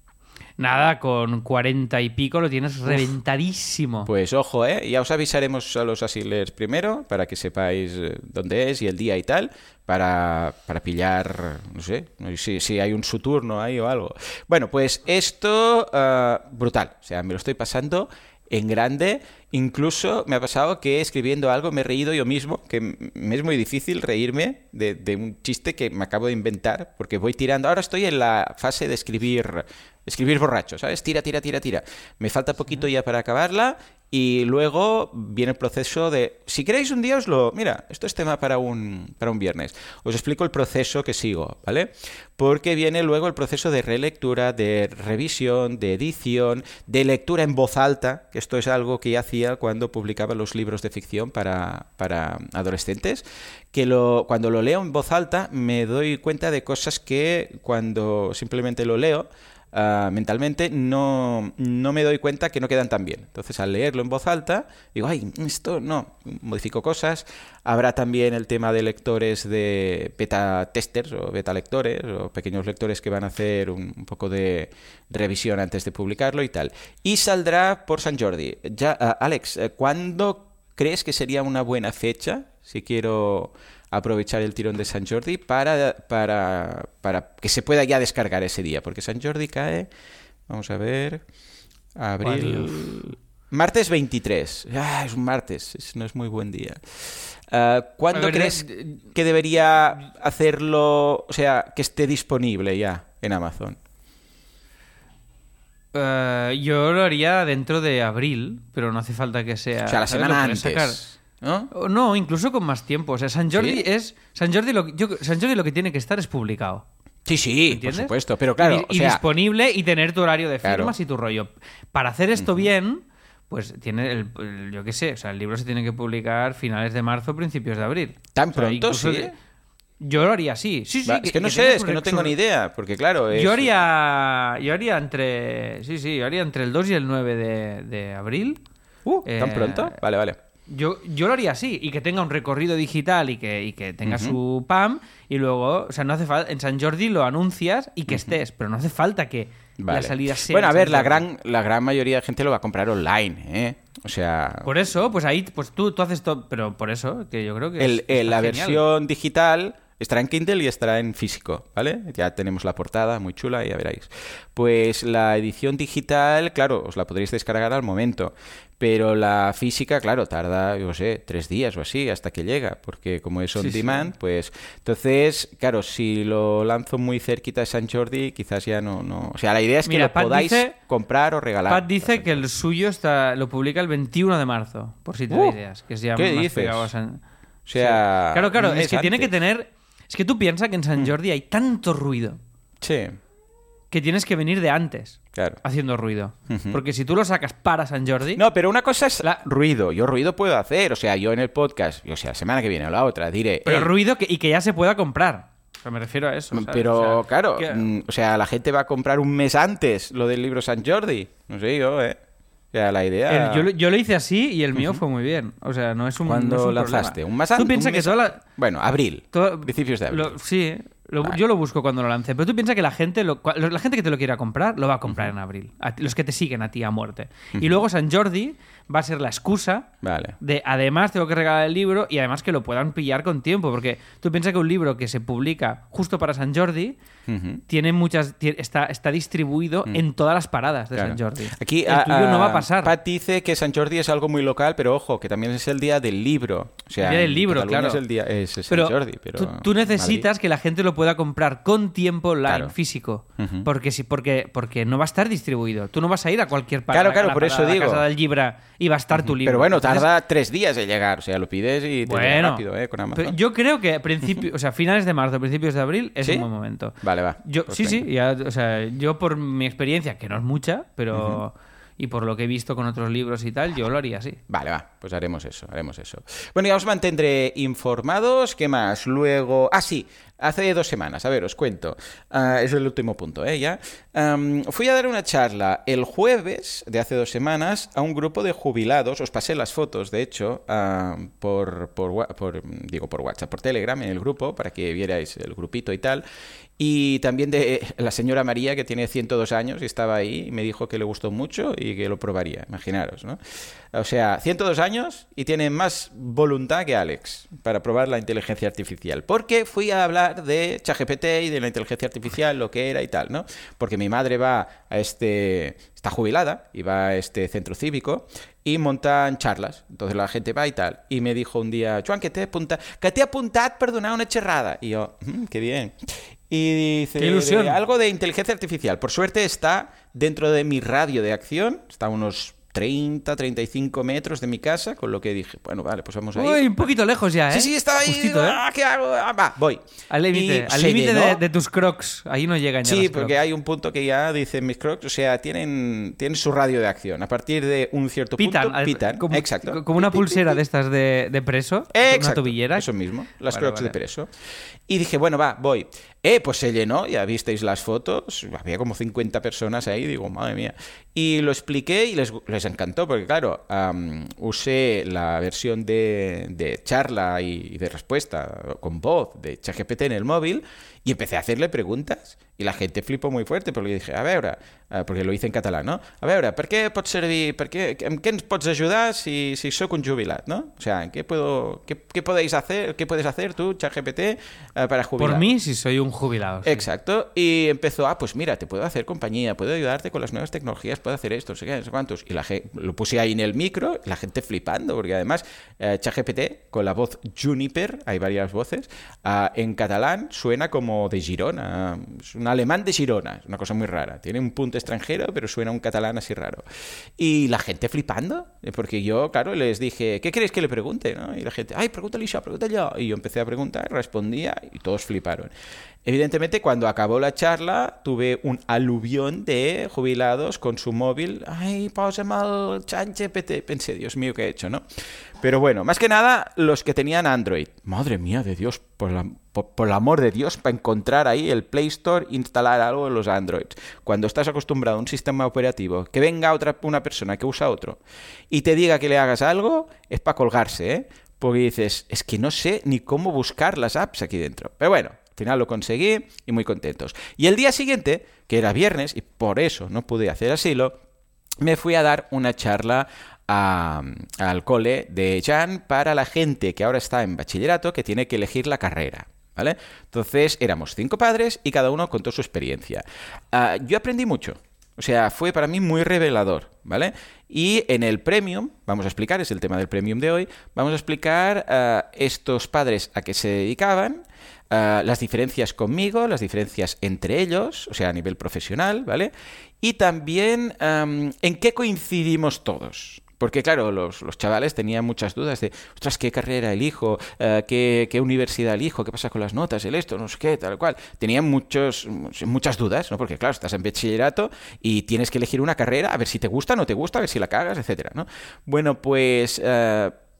Speaker 2: Nada, con cuarenta y pico lo tienes reventadísimo.
Speaker 1: Pues ojo, ¿eh? Ya os avisaremos a los asilers primero para que sepáis eh, dónde es y el día y tal, para, para pillar, no sé, si, si hay un su turno ahí o algo. Bueno, pues esto, uh, brutal. O sea, me lo estoy pasando en grande. Incluso me ha pasado que escribiendo algo me he reído yo mismo, que me es muy difícil reírme de, de un chiste que me acabo de inventar, porque voy tirando. Ahora estoy en la fase de escribir, escribir borracho, ¿sabes? Tira, tira, tira, tira. Me falta poquito ya para acabarla y luego viene el proceso de... Si queréis un día os lo... Mira, esto es tema para un, para un viernes. Os explico el proceso que sigo, ¿vale? Porque viene luego el proceso de relectura, de revisión, de edición, de lectura en voz alta, que esto es algo que ya hacía cuando publicaba los libros de ficción para, para adolescentes, que lo, cuando lo leo en voz alta me doy cuenta de cosas que cuando simplemente lo leo uh, mentalmente no, no me doy cuenta que no quedan tan bien. Entonces al leerlo en voz alta digo, ay, esto no, modifico cosas. Habrá también el tema de lectores de beta testers o beta lectores o pequeños lectores que van a hacer un, un poco de revisión antes de publicarlo y tal. Y saldrá por San Jordi. Ya, uh, Alex, ¿cuándo crees que sería una buena fecha, si quiero aprovechar el tirón de San Jordi, para, para, para que se pueda ya descargar ese día? Porque San Jordi cae, vamos a ver, abril... Martes veintitrés. Ah, es un martes, es, no es muy buen día. Uh, ¿Cuándo
Speaker 2: ver,
Speaker 1: crees
Speaker 2: de-
Speaker 1: que debería hacerlo, o sea, que esté disponible ya en Amazon?
Speaker 2: Eh, yo lo haría dentro de abril, pero no hace falta que sea...
Speaker 1: O sea, la
Speaker 2: ¿sabes?
Speaker 1: semana
Speaker 2: Lo puedes
Speaker 1: antes, ¿no?
Speaker 2: O no, incluso con más tiempo. O sea, San Jordi
Speaker 1: ¿Sí?
Speaker 2: es... San Jordi, lo, yo, San Jordi lo que tiene que estar es publicado.
Speaker 1: Sí, sí, por
Speaker 2: ¿Entiendes?
Speaker 1: supuesto, pero claro,
Speaker 2: y,
Speaker 1: o
Speaker 2: y
Speaker 1: sea,
Speaker 2: disponible y tener tu horario de
Speaker 1: Claro.
Speaker 2: firmas y tu rollo. Para hacer esto bien, pues tiene el, el- yo qué sé, o sea, el libro se tiene que publicar finales de marzo, principios de abril.
Speaker 1: ¿tan
Speaker 2: O sea,
Speaker 1: pronto?
Speaker 2: incluso
Speaker 1: Sí.
Speaker 2: de- Yo lo haría así. Sí, sí.
Speaker 1: Va, es que no sé,
Speaker 2: tenga
Speaker 1: es
Speaker 2: su
Speaker 1: que no
Speaker 2: rec-
Speaker 1: tengo
Speaker 2: su-
Speaker 1: ni idea, porque claro, es...
Speaker 2: Yo haría, yo haría entre, sí, sí, yo haría entre el dos y el nueve de, de abril.
Speaker 1: Uh, ¿tan
Speaker 2: Eh,
Speaker 1: pronto? Vale, vale.
Speaker 2: Yo, yo lo haría así, y que tenga un recorrido digital y que, y que tenga su P A M, y luego, o sea, no hace falta, en San Jordi lo anuncias y que estés, pero no hace falta que
Speaker 1: Vale.
Speaker 2: la salida sea...
Speaker 1: Bueno, a
Speaker 2: en
Speaker 1: ver,
Speaker 2: San
Speaker 1: la
Speaker 2: Jordi.
Speaker 1: gran, la gran mayoría de gente lo va a comprar online, ¿eh? O sea,
Speaker 2: Por eso, pues ahí, pues tú, tú haces todo, pero por eso, que yo creo que
Speaker 1: el,
Speaker 2: es-
Speaker 1: el-
Speaker 2: está
Speaker 1: la
Speaker 2: genial.
Speaker 1: versión digital estará en Kindle y estará en físico, ¿vale? Ya tenemos la portada muy chula, ya veréis. Pues la edición digital, claro, os la podréis descargar al momento, pero la física, claro, tarda, yo sé, tres días o así hasta que llega, porque como es on
Speaker 2: Sí, sí.
Speaker 1: demand, pues... Entonces, claro, si lo lanzo muy cerquita de San Jordi, quizás ya no... no... O sea, la idea es que
Speaker 2: Mira,
Speaker 1: lo
Speaker 2: Pat
Speaker 1: podáis
Speaker 2: dice-
Speaker 1: comprar o regalar.
Speaker 2: Pat dice que el suyo está, lo publica el veintiuno de marzo, por si te da
Speaker 1: Uh,
Speaker 2: ideas, que es ya
Speaker 1: ¿qué
Speaker 2: más
Speaker 1: dices?
Speaker 2: pegado a San...
Speaker 1: O sea,
Speaker 2: Sí. Claro, claro,
Speaker 1: un
Speaker 2: es
Speaker 1: mes
Speaker 2: que tiene que
Speaker 1: antes.
Speaker 2: tener... Es que tú piensas que en San Jordi hay tanto ruido
Speaker 1: Sí,
Speaker 2: que tienes que venir de antes
Speaker 1: claro.
Speaker 2: haciendo ruido.
Speaker 1: Ujú.
Speaker 2: Porque si tú lo sacas para San Jordi...
Speaker 1: No, pero una cosa es
Speaker 2: La-
Speaker 1: ruido. Yo ruido puedo hacer. O sea, yo en el podcast, o sea, la semana que viene o la otra, diré...
Speaker 2: Pero
Speaker 1: "Ey,
Speaker 2: ruido que, y que ya se pueda comprar. sea, me refiero a eso, ¿sabes?
Speaker 1: Pero,
Speaker 2: o sea,
Speaker 1: claro,
Speaker 2: que...
Speaker 1: mm, o sea, la gente va a comprar un mes antes lo del libro Sant Jordi. No sé yo, ¿eh? O sea, la idea...
Speaker 2: El, yo, lo- yo lo hice así y el mío uh-huh. fue muy bien. O sea, no es un
Speaker 1: ¿Cuándo
Speaker 2: no es un
Speaker 1: lanzaste?
Speaker 2: problema.
Speaker 1: ¿Un más antes?
Speaker 2: Tú piensas que toda la...
Speaker 1: Bueno, abril.
Speaker 2: Todo...
Speaker 1: Principios de abril.
Speaker 2: Lo... Sí, lo...
Speaker 1: Vale.
Speaker 2: yo lo busco cuando lo lance. Pero tú piensas que la gente, lo... la gente que te lo quiera comprar, lo va a comprar uh-huh. en abril. A ti... Los que te siguen a ti a muerte. Uh-huh. Y luego Sant Jordi va a ser la excusa
Speaker 1: vale.
Speaker 2: de, además, tengo que regalar el libro y además que lo puedan pillar con tiempo. Porque tú piensas que un libro que se publica justo para Sant Jordi uh-huh. tiene muchas... Está, está distribuido uh-huh. en todas las paradas de claro. Sant Jordi.
Speaker 1: Aquí
Speaker 2: el
Speaker 1: a,
Speaker 2: tuyo
Speaker 1: a,
Speaker 2: no va a pasar.
Speaker 1: Pat dice que Sant Jordi es algo muy local, pero ojo, que también es el día del libro. O sea,
Speaker 2: el día del libro, claro.
Speaker 1: Es el día es Sant
Speaker 2: pero
Speaker 1: Jordi, pero
Speaker 2: tú, tú necesitas
Speaker 1: Madrid.
Speaker 2: Que la gente lo pueda comprar con tiempo online,
Speaker 1: claro.
Speaker 2: físico.
Speaker 1: Uh-huh.
Speaker 2: Porque, sí, porque, porque no va a estar distribuido. Tú no vas a ir a cualquier
Speaker 1: Claro,
Speaker 2: parada,
Speaker 1: claro,
Speaker 2: a la,
Speaker 1: por eso
Speaker 2: a la
Speaker 1: digo.
Speaker 2: casa del Libra y va a estar uh-huh. tu libro.
Speaker 1: Pero bueno, tarda
Speaker 2: Entonces,
Speaker 1: tres días en llegar. O sea, lo pides y te
Speaker 2: bueno,
Speaker 1: llega rápido, ¿eh? Con Amazon.
Speaker 2: Pero yo creo que a principio, o sea, finales de marzo, principios de abril es
Speaker 1: ¿Sí?
Speaker 2: un buen momento.
Speaker 1: Vale, va.
Speaker 2: Yo,
Speaker 1: pues
Speaker 2: sí,
Speaker 1: venga.
Speaker 2: sí. Ya, o sea, yo por mi experiencia, que no es mucha, pero... Uh-huh. Y por lo que he visto con otros libros y tal, yo lo haría así.
Speaker 1: Vale, va, pues haremos eso, haremos eso. Bueno, ya os mantendré informados. ¿Qué más? Luego... Ah, sí, hace dos semanas, a ver, os cuento. Uh, es el último punto, ¿eh? Ya. Um, fui a dar una charla el jueves de hace dos semanas a un grupo de jubilados. Os pasé las fotos, de hecho, uh, por, por, por, digo, por WhatsApp, por Telegram, en el grupo, para que vierais el grupito y tal. Y también de la señora María, que tiene ciento dos años y estaba ahí y me dijo que le gustó mucho y que lo probaría, imaginaros, ¿no? O sea, ciento dos años y tiene más voluntad que Alex para probar la inteligencia artificial. Porque fui a hablar de ChatGPT y de la inteligencia artificial, lo que era y tal, ¿no? Porque mi madre va a este... está jubilada y va a este centro cívico y montan charlas. Entonces la gente va y tal. Y me dijo un día, Joan, que te he apuntat, que t'he apuntat per donar una xerrada. Y yo, mmm, qué bien. Y dice,
Speaker 2: ¡qué ilusión!
Speaker 1: De, algo de inteligencia artificial. Por suerte está dentro de mi radio de acción, está a unos treinta, treinta y cinco metros de mi casa, con lo que dije, bueno, vale, pues vamos a ir.
Speaker 2: Uy, un poquito lejos ya, ¿eh?
Speaker 1: Sí, sí, estaba ahí.
Speaker 2: Justito,
Speaker 1: Digo,
Speaker 2: ¿eh?
Speaker 1: ah, ¿qué hago? Ah, va, voy.
Speaker 2: Al límite, al límite de, de tus crocs. Ahí no llegan ya
Speaker 1: Sí,
Speaker 2: las
Speaker 1: porque
Speaker 2: crocs.
Speaker 1: hay un punto que ya dicen mis crocs, o sea, tienen, tienen su radio de acción. A partir de un cierto
Speaker 2: pitan,
Speaker 1: punto,
Speaker 2: al-
Speaker 1: pitan.
Speaker 2: Como,
Speaker 1: Exacto.
Speaker 2: como una
Speaker 1: Pi, pi,
Speaker 2: pulsera
Speaker 1: pi,
Speaker 2: de
Speaker 1: pi.
Speaker 2: estas de, de preso,
Speaker 1: Exacto,
Speaker 2: una tobillera.
Speaker 1: eso mismo, las
Speaker 2: Vale,
Speaker 1: crocs
Speaker 2: vale.
Speaker 1: de preso. Y dije, bueno, va, voy. Eh, pues se llenó, ya visteis las fotos, había como cincuenta personas ahí, digo, madre mía. Y lo expliqué y les, les encantó, porque claro, um, usé la versión de, de charla y, y de respuesta con voz de ChatGPT en el móvil y empecé a hacerle preguntas y la gente flipó muy fuerte porque dije, a veure, eh, porque lo hice en catalán, ¿no? A veure, per què pot servir, per què, en què ens pots ajudar si, si soc un jubilat, ¿no? O sea, ¿en qué puedo, qué, qué podéis hacer, qué puedes hacer tú, ChatGPT, eh, para jubilar?
Speaker 2: Por mí, si soy un jubilado. Sí.
Speaker 1: Exacto, y empezó, ah, pues mira, te puedo hacer compañía, puedo ayudarte con las nuevas tecnologías, puedo hacer esto, no sé qué, no sé cuántos. Y la gente, lo puse ahí en el micro, la gente flipando, porque además eh, ChatGPT, con la voz Juniper, hay varias voces, eh, en catalán suena como de Girona, es un alemán de Girona, es una cosa muy rara, tiene un punto extranjero, pero suena un catalán así raro. Y la gente flipando, porque yo, claro, les dije, ¿qué queréis que le pregunte? ¿No? Y la gente, ay, pregúntale eso, pregúntale yo. Y yo empecé a preguntar, respondía y todos fliparon. Evidentemente, cuando acabó la charla, tuve un aluvión de jubilados con su móvil. Ay, posa'm el ChatGPT. Pensé, Dios mío, ¿qué he hecho, no? Pero bueno, más que nada, los que tenían Android. Madre mía de Dios, por, la, por, por el amor de Dios, para encontrar ahí el Play Store, instalar algo en los Androids. Cuando estás acostumbrado a un sistema operativo, que venga otra una persona que usa otro y te diga que le hagas algo, es para colgarse, ¿eh? Porque dices, es que no sé ni cómo buscar las apps aquí dentro. Pero bueno, al final lo conseguí y muy contentos. Y el día siguiente, que era viernes, y por eso no pude hacer asilo, me fui a dar una charla a, al cole de Jan para la gente que ahora está en bachillerato, que tiene que elegir la carrera, ¿vale? Entonces éramos cinco padres y cada uno contó su experiencia. Uh, yo aprendí mucho. O sea, fue para mí muy revelador, ¿vale? Y en el Premium, vamos a explicar, es el tema del Premium de hoy, vamos a explicar uh, estos padres a qué se dedicaban, uh, las diferencias conmigo, las diferencias entre ellos, o sea, a nivel profesional, ¿vale? Y también um, en qué coincidimos todos. Porque, claro, los, los chavales tenían muchas dudas de, ostras, ¿qué carrera elijo? Uh, ¿qué, ¿Qué universidad elijo? ¿Qué pasa con las notas? ¿El esto? No sé qué, tal cual. Tenían muchos, muchas dudas, ¿no? Porque, claro, estás en bachillerato y tienes que elegir una carrera, a ver si te gusta, no te gusta, a ver si la cagas, etcétera, ¿no? Bueno, pues... Uh,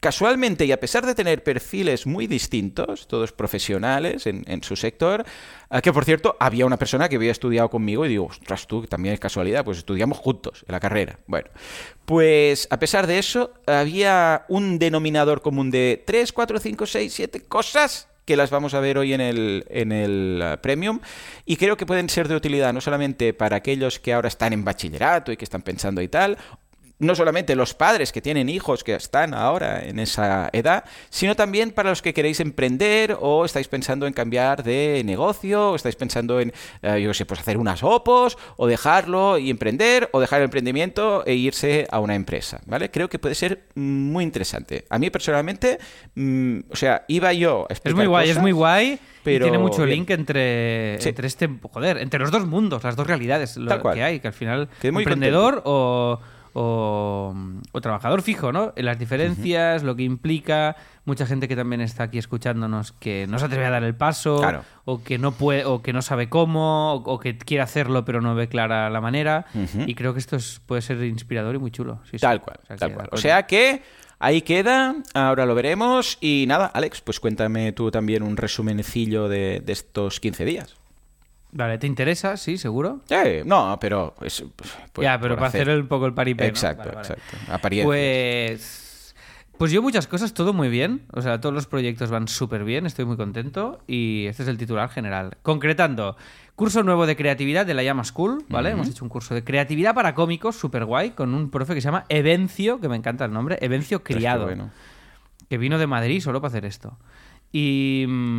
Speaker 1: casualmente, y a pesar de tener perfiles muy distintos, todos profesionales en, en su sector, eh, que por cierto, había una persona que había estudiado conmigo y digo, ostras tú, que también es casualidad, pues estudiamos juntos en la carrera. Bueno, pues a pesar de eso, había un denominador común de tres, cuatro, cinco, seis, siete cosas que las vamos a ver hoy en el, en el uh, Premium, y creo que pueden ser de utilidad no solamente para aquellos que ahora están en bachillerato y que están pensando y tal, no solamente los padres que tienen hijos que están ahora en esa edad, sino también para los que queréis emprender o estáis pensando en cambiar de negocio, o estáis pensando en, eh, yo sé, pues hacer unas opos, o dejarlo y emprender, o dejar el emprendimiento e irse a una empresa, ¿vale? Creo que puede ser muy interesante. A mí personalmente, mmm, o sea, iba yo a explicar
Speaker 2: Es muy guay,
Speaker 1: cosas,
Speaker 2: es muy guay.
Speaker 1: pero
Speaker 2: Y tiene mucho
Speaker 1: bien.
Speaker 2: link entre,
Speaker 1: Sí.
Speaker 2: entre este, joder, entre los dos mundos, las dos realidades lo
Speaker 1: Tal cual.
Speaker 2: que hay, que al final
Speaker 1: Quedé muy
Speaker 2: emprendedor o, o, o trabajador fijo, ¿no? Las diferencias, uh-huh. lo que implica, mucha gente que también está aquí escuchándonos que no se atreve a dar el paso,
Speaker 1: claro.
Speaker 2: o que no puede, o que no sabe cómo, o, o que quiere hacerlo pero no ve clara la manera, uh-huh. y creo que esto es, puede ser inspirador y muy chulo. Sí,
Speaker 1: tal
Speaker 2: sí.
Speaker 1: cual,
Speaker 2: o sea,
Speaker 1: tal
Speaker 2: que,
Speaker 1: cual. O sea que ahí queda, ahora lo veremos. Y nada, Alex, pues cuéntame tú también un resumencillo de, de estos quince días.
Speaker 2: Vale, ¿te interesa? Sí, seguro.
Speaker 1: Eh, no, pero... Es, pues,
Speaker 2: ya, pero para hacer, hacer un poco el paripé,
Speaker 1: exacto,
Speaker 2: ¿no? Vale,
Speaker 1: exacto.
Speaker 2: Vale.
Speaker 1: Apariencias.
Speaker 2: Pues... Pues yo muchas cosas, todo muy bien. O sea, todos los proyectos van súper bien, estoy muy contento. Y este es el titular general. Concretando, curso nuevo de creatividad de la Llama School, ¿vale? Uh-huh. Hemos hecho un curso de creatividad para cómicos, súper guay, con un profe que se llama Evencio, que me encanta el nombre, Evencio Criado. Bueno. Que vino de Madrid solo para hacer esto. Y,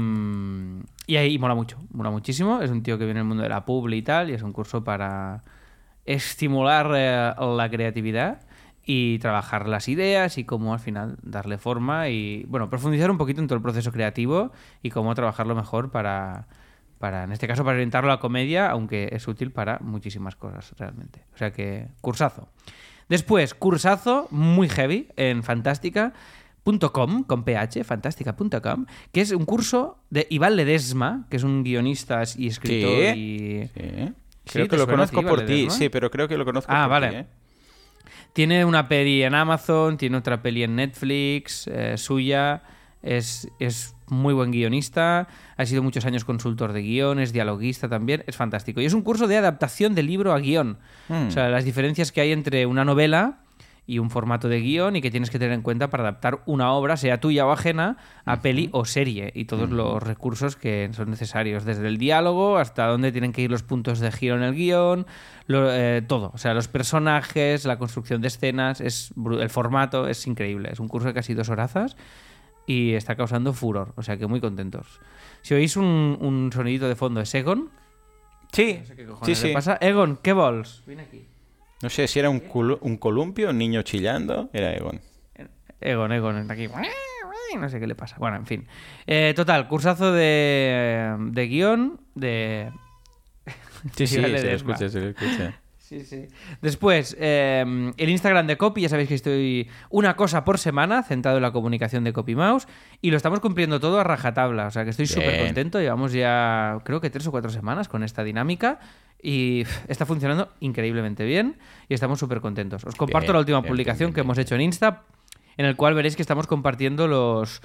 Speaker 2: y ahí mola mucho, mola muchísimo. Es un tío que viene del mundo de la publi y tal, y es un curso para estimular eh, la creatividad y trabajar las ideas y cómo al final darle forma y, bueno, profundizar un poquito en todo el proceso creativo y cómo trabajarlo mejor para, para en este caso, para orientarlo a la comedia, aunque es útil para muchísimas cosas realmente. O sea que, cursazo. Después, cursazo muy heavy en Fantástica. .com, con ph, fantástica punto com, que es un curso de Iván Ledesma, que es un guionista y escritor.
Speaker 1: ¿Sí?
Speaker 2: y...
Speaker 1: Sí. Creo ¿Sí? que lo conozco por ti, Ledesma? Sí, pero creo que lo conozco
Speaker 2: ah,
Speaker 1: por
Speaker 2: vale.
Speaker 1: ti. ¿eh?
Speaker 2: Tiene una peli en Amazon, tiene otra peli en Netflix, eh, suya. Es, es muy buen guionista, ha sido muchos años consultor de guión, es dialoguista también, es fantástico. Y es un curso de adaptación de libro a guión. Mm. O sea, las diferencias que hay entre una novela y un formato de guión y que tienes que tener en cuenta para adaptar una obra, sea tuya o ajena, a uh-huh. peli o serie, y todos uh-huh. los recursos que son necesarios, desde el diálogo hasta dónde tienen que ir los puntos de giro en el guión, lo, eh, todo, o sea, los personajes, la construcción de escenas, es el formato es increíble, es un curso de casi dos horazas y está causando furor, o sea que muy contentos. Si oís un, un sonidito de fondo, ¿es Egon?
Speaker 1: Sí,
Speaker 2: no sé qué
Speaker 1: sí, sí.
Speaker 2: pasa. Egon, ¿qué vols? Viene aquí.
Speaker 1: No sé si era un, cul- un columpio, un niño chillando. Era Egon.
Speaker 2: Egon, Egon, aquí. No sé qué le pasa. Bueno, en fin. Eh, total, cursazo de, de guión, de...
Speaker 1: Sí, sí, se lo escucha, se lo escucha.
Speaker 2: Sí, sí. Después, eh, el Instagram de Copy, ya sabéis que estoy una cosa por semana, centrado en la comunicación de CopyMouse, y lo estamos cumpliendo todo a rajatabla, o sea que estoy súper contento, llevamos ya creo que tres o cuatro semanas con esta dinámica, y está funcionando increíblemente bien, y estamos súper contentos. Os comparto bien, la última bien, publicación bien, bien, que bien. hemos hecho en Insta, en el cual veréis que estamos compartiendo los...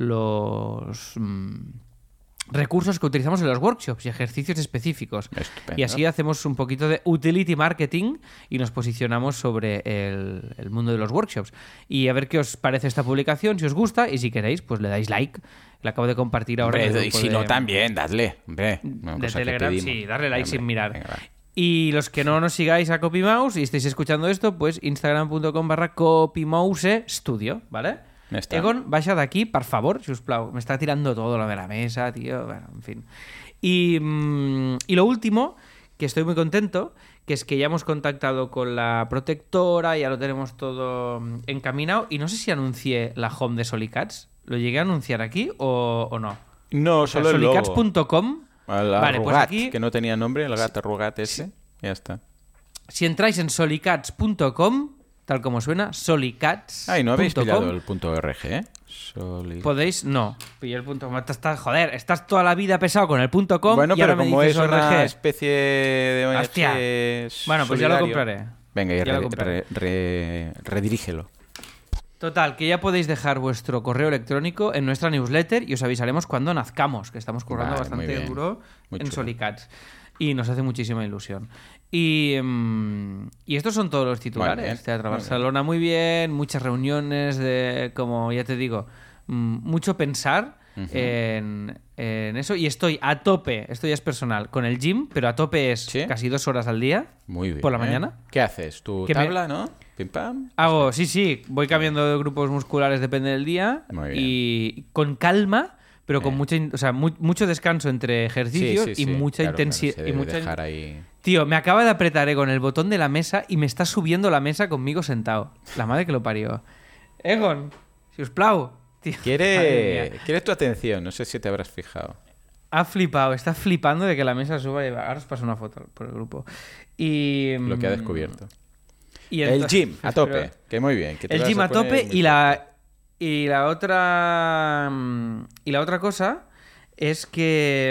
Speaker 2: los mmm, recursos que utilizamos en los workshops y ejercicios específicos. Estupendo. Y así hacemos un poquito de utility marketing y nos posicionamos sobre el, el mundo de los workshops. Y a ver qué os parece esta publicación, si os gusta, y si queréis, pues le dais like. La acabo de compartir ahora.
Speaker 1: Hombre, y si de, no, también, dadle. Hombre,
Speaker 2: de Telegram, sí, darle like hombre, sin mirar. Venga, y los que no nos sigáis a CopyMouse y estéis escuchando esto, pues instagram.com barra CopyMouse Studio, ¿vale? Egon, baixa d'aquí, per favor, si us plau. Me está tirando todo lo de la mesa, tío. Bueno, en fin. Y, mmm, y lo último, que estoy muy contento, que es que ya hemos contactado con la protectora, ya lo tenemos todo encaminado. Y no sé si anuncié la home de Solicats. ¿Lo llegué a anunciar aquí o, o no?
Speaker 1: No, solo o sea, el logo.
Speaker 2: solicats punto com.
Speaker 1: Vale, Arrugat, pues aquí, que no tenía nombre, el gato Arrugat ese. Sí. Ya está.
Speaker 2: Si entráis en solicats punto com, tal como suena, solicats.
Speaker 1: Ay, no habéis pillado el punto .org, ¿eh? Soli...
Speaker 2: Podéis, no. Pillé el punto com. Estás, joder, estás toda la vida pesado con el punto com.
Speaker 1: Bueno,
Speaker 2: y
Speaker 1: pero
Speaker 2: ahora
Speaker 1: como
Speaker 2: me
Speaker 1: es
Speaker 2: O R G.
Speaker 1: una especie de O N G.
Speaker 2: Hostia. Bueno, pues solidario. Ya lo compraré.
Speaker 1: Venga, y
Speaker 2: ya
Speaker 1: re, re, re, redirígelo.
Speaker 2: Total, que ya podéis dejar vuestro correo electrónico en nuestra newsletter y os avisaremos cuando nazcamos, que estamos currando
Speaker 1: Vale,
Speaker 2: bastante duro
Speaker 1: muy
Speaker 2: en
Speaker 1: chulo.
Speaker 2: Solicats. Y nos hace muchísima ilusión. Y, um, y estos son todos los titulares. Teatro Barcelona muy bien, muchas reuniones de, como ya te digo, mm, mucho pensar uh-huh. en, en eso. Y estoy a tope, esto ya es personal, con el gym, pero a tope es ¿sí? casi dos horas al día.
Speaker 1: Muy bien.
Speaker 2: Por la mañana.
Speaker 1: ¿Qué haces? ¿Tu tabla, me... no? Pim pam.
Speaker 2: Hago, sí, sí, voy cambiando de grupos musculares, depende del día.
Speaker 1: Muy bien.
Speaker 2: Y con calma. Pero con eh. mucha, o sea, muy, mucho descanso entre ejercicios sí, sí, sí. y mucha
Speaker 1: claro,
Speaker 2: intensidad.
Speaker 1: claro,
Speaker 2: y mucha
Speaker 1: dejar ahí...
Speaker 2: Tío, me acaba de apretar eh, con el botón de la mesa y me está subiendo la mesa conmigo sentado. La madre que lo parió. Egon, si os plau. Tío,
Speaker 1: quiere, quiere tu atención, no sé si te habrás fijado.
Speaker 2: Ha flipado, está flipando de que la mesa suba y ahora os paso una foto por el grupo. Y
Speaker 1: lo que ha descubierto. Y el, el gym a tope, pero, que muy bien. Que
Speaker 2: el gym a tope y la... Y la otra y la otra cosa es que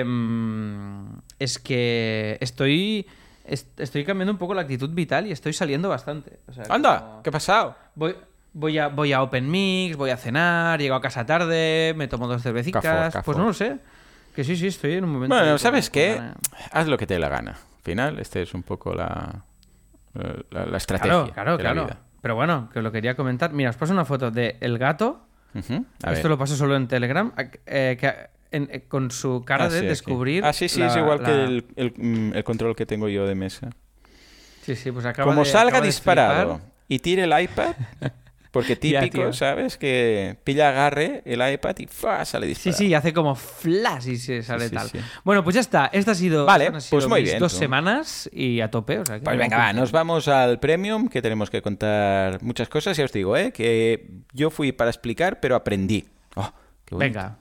Speaker 2: es que estoy estoy cambiando un poco la actitud vital y estoy saliendo bastante. O sea,
Speaker 1: ¡anda!
Speaker 2: como...
Speaker 1: ¿Qué ha pasado?
Speaker 2: Voy voy a voy a Open Mix, voy a cenar, llego a casa tarde, me tomo dos cervecitas, cafo, cafo. Pues no lo sé. Que sí, sí, estoy en un momento.
Speaker 1: Bueno, ¿sabes qué? Haz lo que te dé la gana. Al final, esta es un poco la la, la estrategia.
Speaker 2: Claro, claro,
Speaker 1: de
Speaker 2: claro.
Speaker 1: La vida.
Speaker 2: Pero bueno, que os lo quería comentar. Mira, os paso una foto de el gato.
Speaker 1: Uh-huh.
Speaker 2: Esto ver. Lo paso solo en Telegram. Eh, que, en, eh, con su cara ah, de sí, descubrir.
Speaker 1: Ah, sí, sí, la, es igual la... que el, el, el control que tengo yo de mesa.
Speaker 2: Sí, sí, pues acaba
Speaker 1: Como
Speaker 2: de,
Speaker 1: salga
Speaker 2: acaba
Speaker 1: disparado
Speaker 2: de
Speaker 1: y tire el iPad. Porque típico, ya, ¿sabes? Que pilla agarre el iPad y ¡fua! Sale disparado.
Speaker 2: Sí, sí, hace como flash y se sale
Speaker 1: sí, sí,
Speaker 2: tal.
Speaker 1: Sí.
Speaker 2: Bueno, pues ya está. Esta ha sido,
Speaker 1: vale,
Speaker 2: han sido
Speaker 1: pues muy
Speaker 2: mis
Speaker 1: bien,
Speaker 2: dos
Speaker 1: tú.
Speaker 2: semanas y a tope. O sea, que
Speaker 1: pues venga, va, nos vamos al Premium, que tenemos que contar muchas cosas. Ya os digo, ¿eh? Que yo fui para explicar, pero aprendí. Oh, qué bonito.
Speaker 2: Venga.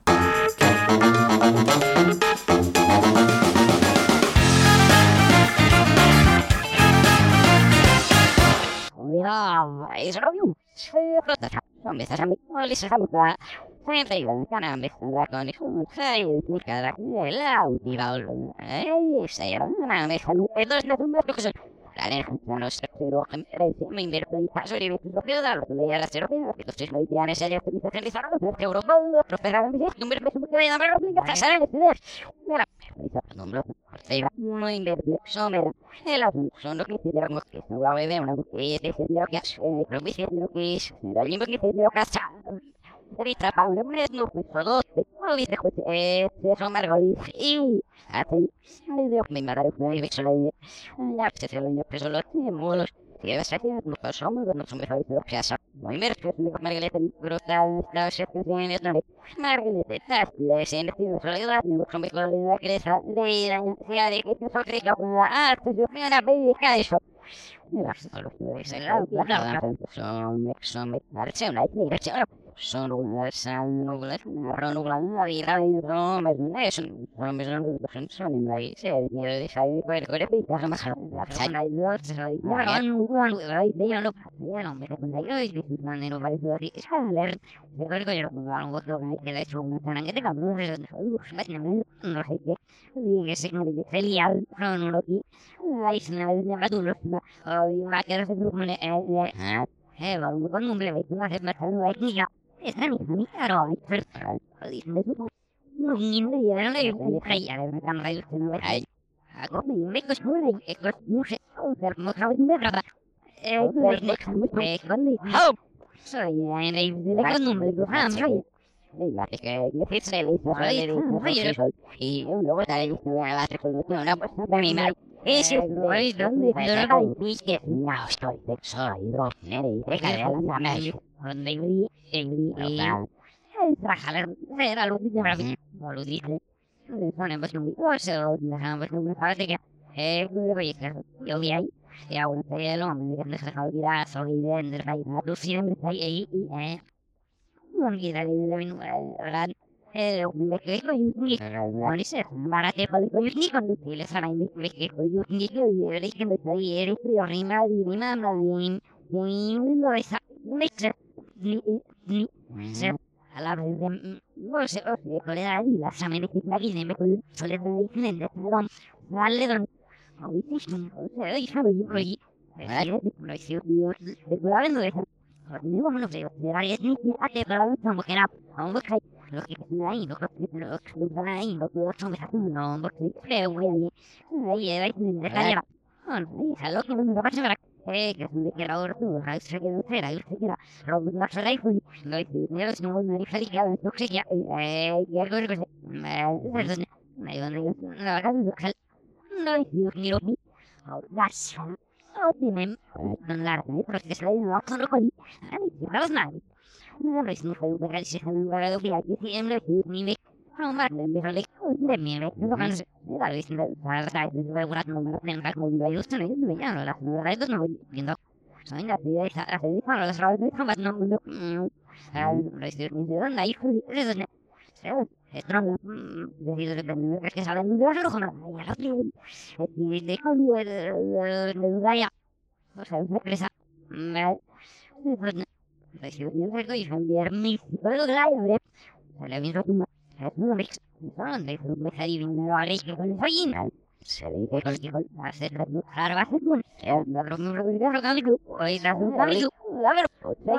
Speaker 3: no no sé, era es ni hace para como que era, no sé, lo que es ahí, lo que lo que lo que ahí, lo que son esas no, no sé, creo güey. Ahí ahí de cara. Ah, no, lo que me pasa para eh que de que ahora tú, ahí se quedó fuera, ahí se queda. Lo que no se fue, no hay dinero, no no hay salida, no sé qué, eh, ya lo que me me no la casa no hay ni lo ni. That's Ultimate larga, porque se le va a con rocoli. No es nada. No es no fue una galicia en un lugar de viaje, siempre ni me no más de mi role de mi me no can la vez de la side de la guarda no me tengo como digo yo estoy de ya no las verdades no viendo son las ideas así para las razones no más no no no es de dónde hay eso es esto no decir de que salen de los ojos no ya lo digo y de con de duda ya o sea empresa me decir de que enviar mi pero de la se le vino tu es un mix son de me salí vino a ver que con soy se ve que con hacer la harba se con la broma de lo que digo hoy la a ver a ver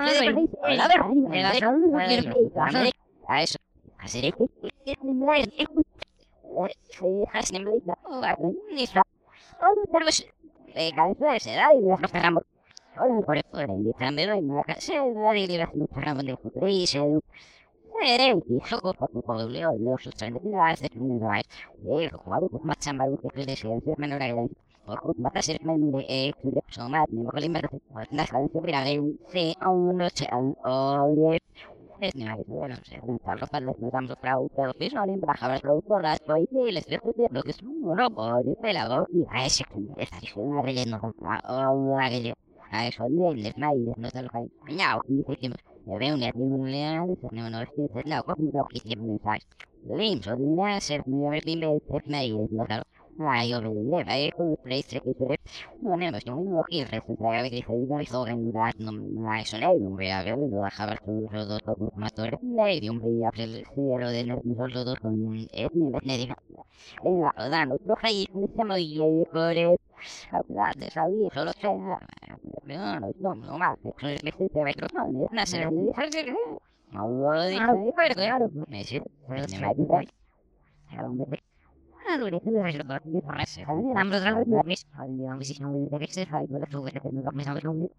Speaker 3: a ver a eso hacer que hacer ni sa pero pues eh cabeza se da y nos pegamos ahora por eso le también hay más se da y le nos pegamos de futurice eh y poco poco poco leo los sostenidos hace un día eh jugaba con más chambaru que le se hace menor a poco va a ser menor eh que son más ni poco limber la canción mira se aún no se o es ni hay bueno se para los padres nos damos para un pero piso ni para jabar pro por las hoy y les veo de lo que es un robo de pelado y a ese que está diciendo relleno o la que a eso de les mai no te lo hay ñao y dice que veo una tiene no no es que la como lo que tiene mensaje lim so de nada ser me ver bien de mai no claro ay yo le vai con tres que se no no no no aquí resulta que se diga eso en la no hay solo un día que lo dejaba los dos como motores le un día el cielo de los dos con etni etni venga dan otro país se me y por hablar de salir solo sé no no no más es me se ve creo no no sé no lo dije pero claro me dice me va allora se le va a dire forse ambos tra le mis andiamo si non vedete che se fai quella tu vedete non mi sa non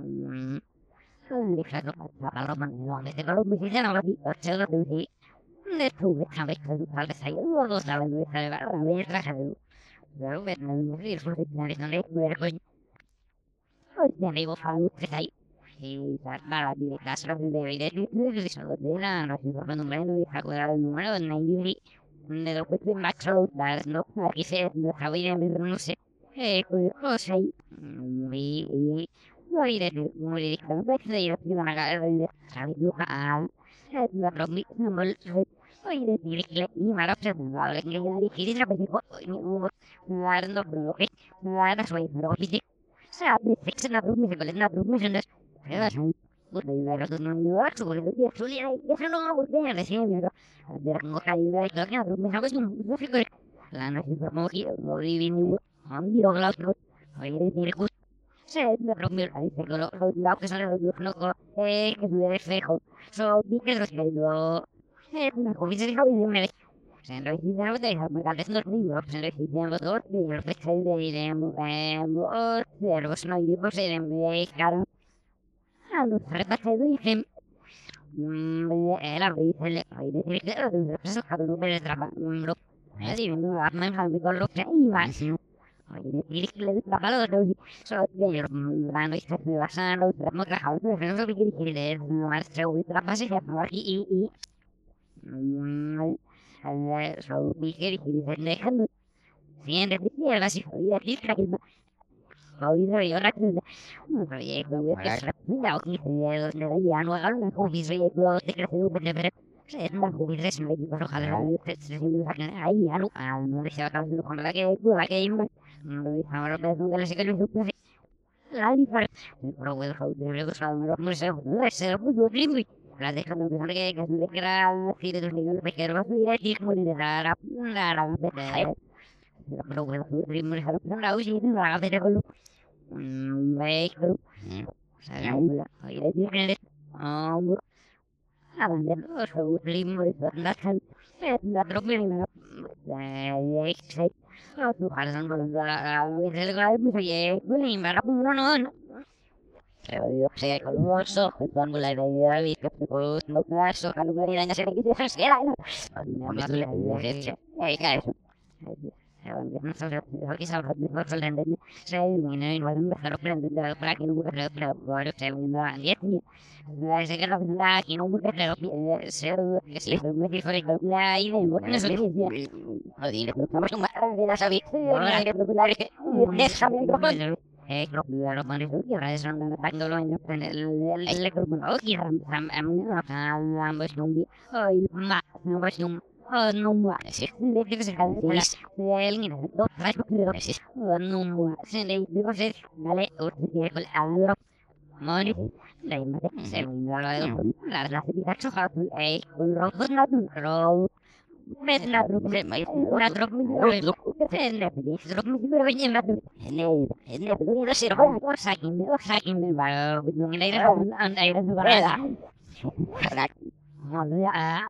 Speaker 3: li fanno la roba non avete la roba si non la di c'è la di ne tu che sabe che fa le sai lo lo sabe dove fare la mia tra però per non dire forse non è non è vergogna oggi devo fare un sai e guarda la di casa di vedere di sono della non si fa non meno di fare il numero nei libri de lo que te macho dar no aquí se sabía no sé eh cosa y y no iré no iré no me sé yo que van a ganar de saber lo que a no lo mi no me oye de dirigirle y mara se va a que yo dirigir la película no no no que no soy pero que sabe se na bruma se na bruma se no pues de la razón no no eso porque yo soy eso no hago bien recién yo de la caída y claro me hago no fico la no se formó aquí lo viví ni a mí lo la otro oye de el se de romper ahí se lo lo que sale lo no eh que me reflejo so vi que lo que lo eh una cosa que yo me se lo hice de de me galles los libros se lo hice de dos y lo que se de iremos eh o los no y pues se me claro allo repassado e fem era il il il saccato non per trabalho eh sì non ha mai fatto con lo che ma il il trabalho così so che vanno i stessi basano ma che ha non so che dire ma se vuoi trabalhar che fa e e allora so che dire dejando siempre decía la situación que Hoy yo la que un proyecto que es la que de ya no hagan un proyecto de crecer de ver es una jubilación es muy bueno ojalá se se ahí ya no no desea casi con la que la que ahora me pongo la que no supe la diferencia pero bueno de los no no sé no sé pues lo lindo la dejando que que que de que era decir de los niños pequeños y de como de la la la pero bueno primero no la uso no la hago con me Salamula, oye, dile, amor. Abandono su primo y Nathan, la tropina, eh, sei, no tu hasan la el galme oye, ni me no no. Pero yo sé con los ojos cuando la idea vi que pues no caso, cuando la idea se le quise hacer, no me le dije, eh, ¿qué es eso? No sé, quizá no se le entiende. Se ilumina y no me dejaron prender para que no me dejaron por se ilumina y se que la que no me dejaron ser que se me dijo la idea y no se dice. Joder, no me sumo la sabía. Ahora hay que preparar que déjame el eh, creo que lo van a decir, ahora es un dándolo en el el grupo no que am am am ambos no vi. Ay, ma, no va a oh, no más. Sí, le digo se cae de alguien, no, sí, no más. Se le digo se vale, usted el hablo. Moni, la imagen se me da la la la vida choca, eh, un rojo no un rojo. Me la droga, me la droga, me lo que le pedí, droga, me lo venía más. Ne, ne, puedo decir, oh, saque, me lo saque, me va, no me la an aire de barra. No, ya.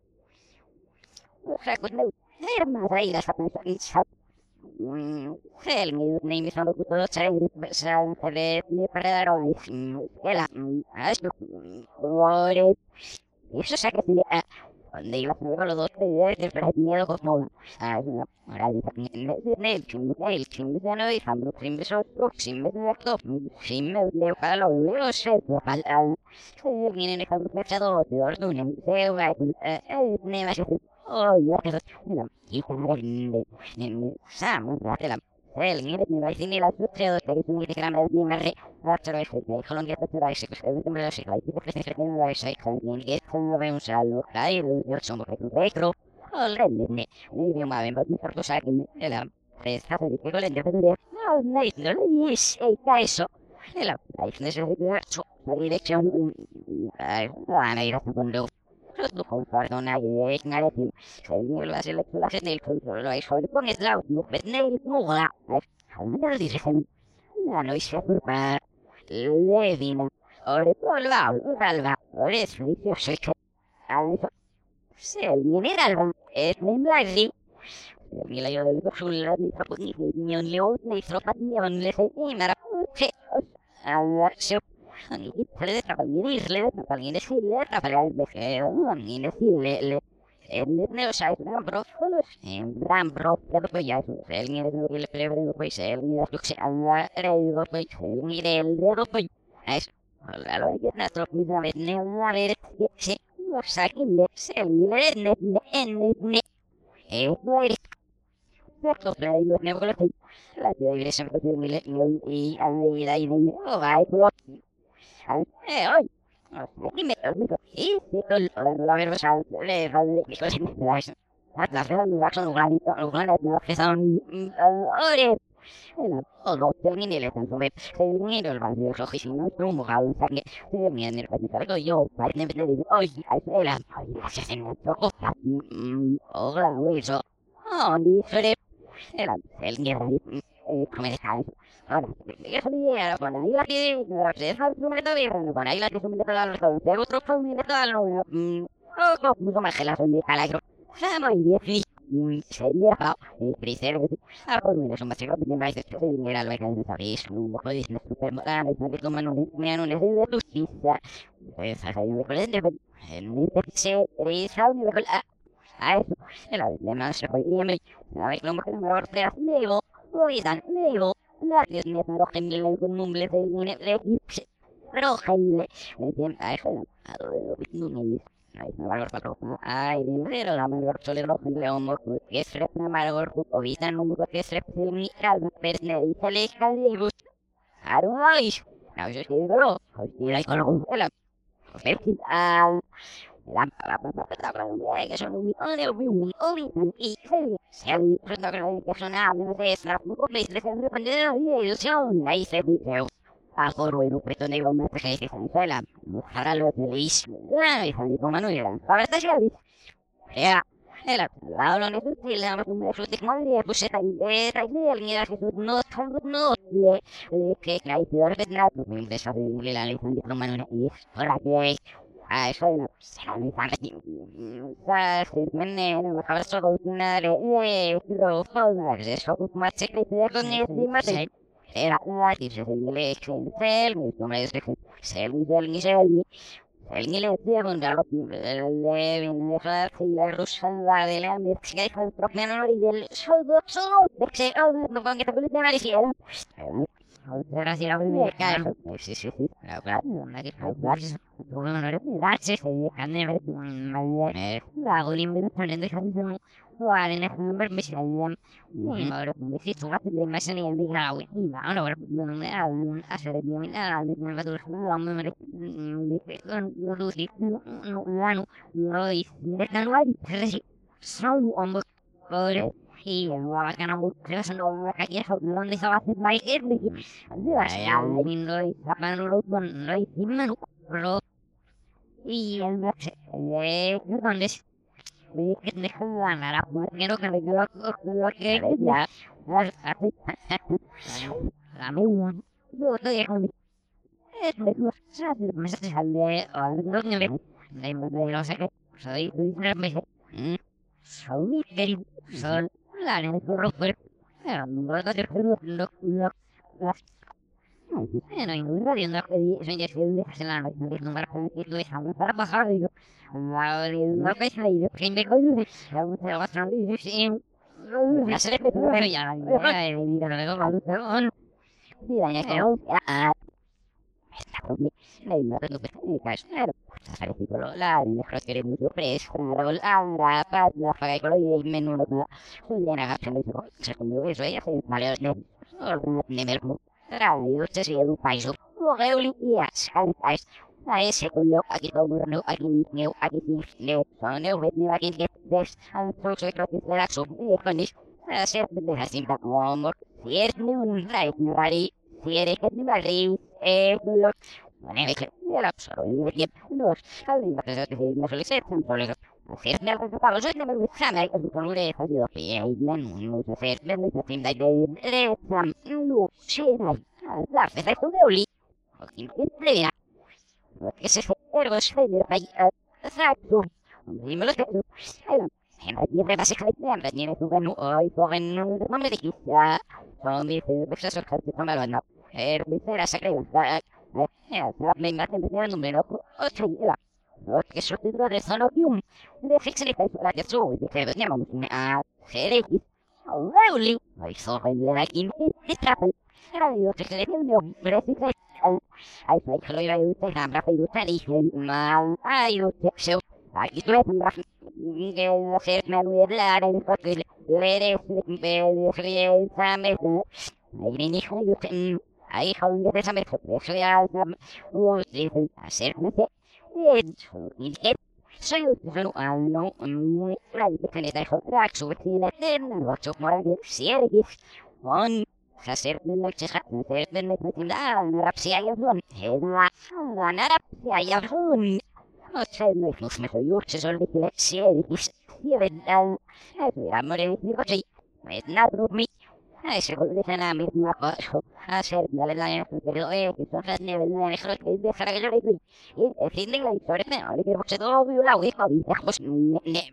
Speaker 3: Recuerdo, era más ahí la sapiencia. El mío, ni mi solo puto ser, pensar de ni perder hoy. Era, esto, ore. Eso sabe que donde iba a hacer los dos de miedo con moda. Ahora dice, el chimbo, el chimbo de no, y hambre, chimbo, chimbo de esto, chimbo de palo, lo sé, palo. Vienen el hambre pesado, de dos, un se va, eh, ne va a ser. Oh, ya que era, y con el Sam, la el nivel ni va a ni la sucede que es un grande ni me re la cerveza que Colombia te trae se que se me lo sé que que se tiene la esa que ni que no vemos algo ahí yo son porque retro al rende ni ni más bien mi corto sabe que la presta de que le de no no no es eso la la es necesario la dirección ay ana ir con lo no perdona y es nada de se me lo hace la gente el control hay solo con es la no penel no la no dice no no es por para Levina ore por la alba ore es yo sé que algo se el mineral es mi blasi mi la yo del sul ni tropo ni ni un leo ni tropa ni un le se ni mara se alla se ni per de trabalhar le trabalhar se le trabalhar be ni le si le le en ne sai gran profilo en gran profilo pues ya el ni de le prevede pues el ni de se alla reido pues el ni del dedo pues es la lo que na trop mi da ne a ver se lo saquen de se ni le ne ne ne eh pues perfecto play lo ne con la de iglesia y a mí ahí me va por eh hoy dime y la verdad le va de cosas la verdad no va a ser un granito un granito que son ore o no termine le tanto ver se mira el barrio rojísimo un mojado que se viene el partido yo para de hoy ahí la se hace un poco hola eso oh ni se era el guerra come de cae ahora yo salía con ahí la que se deja su meta bien con ahí la que se mete a los con otro con mi meta no oh mucho más que la son de calagro sama y de se mira y crecer a por mí son más que de más de era lo que sabéis un poco de super moral y no como no me no les de justicia esa hay un recorrido en mi se risa un nivel a eso la de más se puede ir a ver cómo que no me va a hacer nego voy dan nego la que me pero que me con un ble de un equipo pero gente me tiene a eso a todo no me ay me va a cortar ay pero la mejor solo lo que le homo que es una mejor o vida no me que es mi alma pero dice le calibus aro ay no yo sí digo y la con la ah la la la la que son un ole un ole y se han retornado que son a menos de esa poco me les han respondido y ilusión ahí se dice a por bueno pero no me traje que se fue la para lo feliz ay como Manuel ahora está ya ya Eller, laulun sillä on mun suhti mallia, kun se tai tai neljä se sut not halut not le le keknai tiorvet nat min desa lila lisan diplomano is ora que ai soina mi fanti sa se menne no ma so na le e ro fa se so ma se che te con ni ma se era la ti se le excel mi come es se mi del ni se mi el inglés de Bondaro le viene a la rusada de la mezcla con propio y del solo solo de que no van que te puede dar y era ahora sí la primera cara sí sí sí la verdad no hay que hablar no no no darse se dejan de ver la golin me están dejando jugar en el número me salen y ahora me si tú vas de más en el día hoy y va ahora no hacer bien nada de nuevo no me me no lo digo no no no y de no hay sí solo un poco y va a ganar mucho no va a quedar donde se va a hacer más es ya lindo y zapano con no y mano y el eh dónde vi que me ganar quiero que lo lo que ya la me un yo estoy con es me gusta me sale no me me no sé qué soy me soy querido son la ne roper era un rato de no no no bueno y no radio no pedí se ya se de la no para que lo dejamos para bajar digo la no que se ido que me coño ya me va a salir sin ya se le pero ya ya mira luego va a mira ya que lei mi ha detto per me che fare piccolo là mi ha fatto mucho presto allora parla fare quello di menu no sulle ragazze mi dico se come io so io sei male ne ne me lo radio se si un paese o che li ia sai a ese quello aquí todo no aquí ni aquí ni sono ne vedni aquí che des al processo che la so e quindi se de así da como si es un right no vari si eres que ni vari eh lo bueno es que era solo y no sabe más de que me solicita un problema hacer me algo para los no me gusta me con un le ha sido y no no se hacer me no se da de no sí la fe de oli aquí que le que se ergo se de ahí exacto y me lo sé en la nieve va a ser que la nieve tu bueno hoy joven no me digas ya son mis besos que te tomaron no er mi será secreto eh me mate me un número ocho la que eso te lo de solo un de fixe le la de su de que veníamos a ser y Oli ay so en la quinta etapa era digo que le dio un precio ay fue que lo iba a usted habrá pedido tal y mal ay usted aquí tú ves que hacer me voy a hablar en porque le eres de frieza me ahí ni hijo yo ahí joven de esa mesa eso ya hacerme y que soy un no muy grande que le dejo la subtina de nocho por aquí si eres on hacerme no se hacerme no me da la rapsia y un la la rapsia y un no sé no es me soy yo se solo que si eres si eres amor en mi coche me da mi ese golpe de la misma cosa hacer dale la pero eh que son las nieves de la que de para que yo le digo y decirle la historia no le quiero que todo vio la hueca y pues ne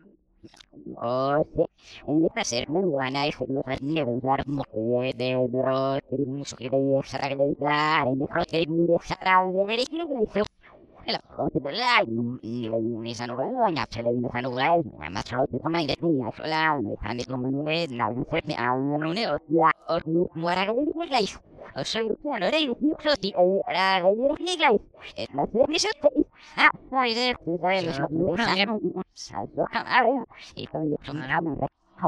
Speaker 3: o sea en esta ser me buena es que los nieves dar de de bro que mucho que de esa que le dar en el que de esa de le digo el ojo de la ni esa no va a se le viene esa no va a más solo te toma y de niña sola no está ni como no es la enferme a uno ne la no muera que le digáis o soy no le digo yo sí era le digáis es más de eso ah no es de eso salto a ver y como yo son la me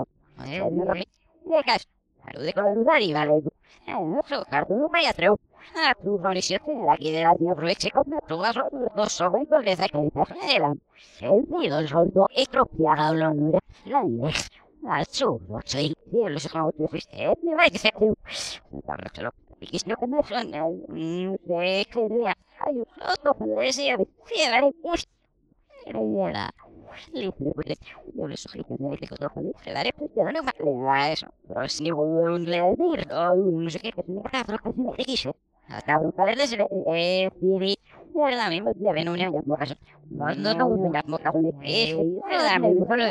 Speaker 3: de gas de color y vale eh eso cartón vaya treo ah, tu floreciente de aquí de la tía aproveche con tu vaso, dos sobre con esa que era. El nido el soldo estropeado la nube, la nieve, la chulo, soy, cielo, se como tu fuiste, me va a decir, cabrón, se lo piquis, no que no son, no sé, que vea, hay otro, le decía, fiebre, pues, era, Yo le sugerí que le dijo todo feliz, le daré presión, no me da eso. Pero si no le decir, no sé qué, que es una cabra, que se me quise. Hasta un par de veces, eh, sí, verdad, mismo, deben unir ya por caso. No, no, no, ya por caso, eh, verdad, mismo, solo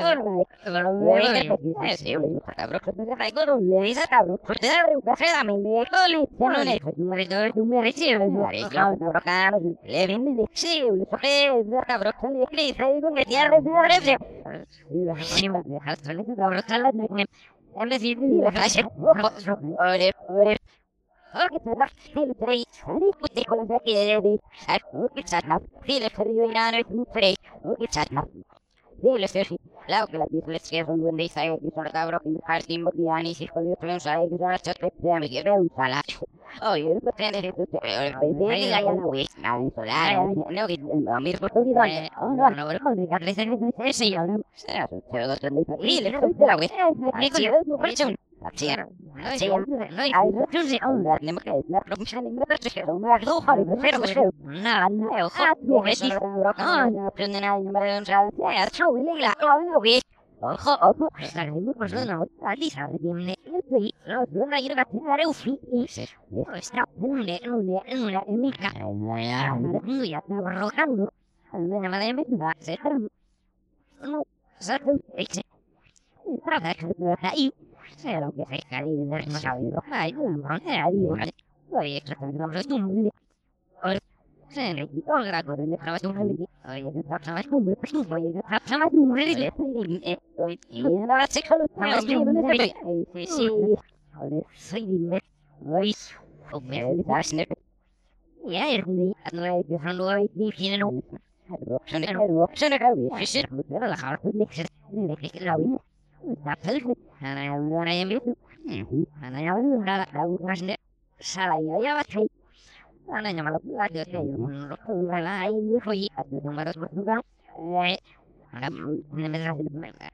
Speaker 3: sí, le dijo, cabrón, que se trae con le dice, cabrón, que te da un café, dame, me cole, no le dijo, no le doy, no me recibe, no le dijo, cabrón, cabrón, le viene, sí, le sugerí, cabrón, que le dice, digo, que tierra, se abre, sí, la anima, dejar, se le dice, cabrón, que la, en vez de, le hace, ore, ore, Oke, terus film free. Ini putih kalau saya kiri. Oke, sana. Film free yang itu free. Oke, sana. Film free. Lalu kalau di film free son donde saya di sana cabrón que me partim bodiani si con yo saya que sana chat ya me quiere un salat. Oh, yo no tengo de tu. Ahí ya ya no voy. No, solar. No que a mí por todo y Oh, no, no, no, de que les sí, yo no. Sea, pero lo tengo ahí, le doy de la web. Ahí con yo, por eso. Sí, sí, no hay no sé, onda, no me queda, no me no me sé, no me acuerdo, pero pero nada, no, ojo, es no, no aprende nada, no me lo sabe, ya, chau, le la, no, que ojo, ojo, está muy pues no, allí sabe, tiene, sí, no, no hay nada que hacer, ufi, sí, está, no, no, no, no, en mi casa, no, ya, no, ya, no, rojando, no, me da me da, se no, sabe, exe, trata que ahí Sé lo que se caribe de no sabido. Ay, no, no, digo, oye, exactamente, no soy tú. Oye, se me quitó el graco de dejar tu remedi. Oye, que pasa más un pues tú, oye, que pasa más un remedi. Oye, y la chica lo está más bien, sí, sí. Oye, soy dime. Oye, o me das ne. Ya, es ni, no hay que son lo ni tiene no. Se ne cago, se ne cago. Sí, sí, pero la cara de que se que la vi. Tapel, ana ya una ya visto. Ana ya una la una ne sala ya ya va kai. Ana ya malo la que que no lo la ahí fui a tu número de lugar. Eh, ahora me me da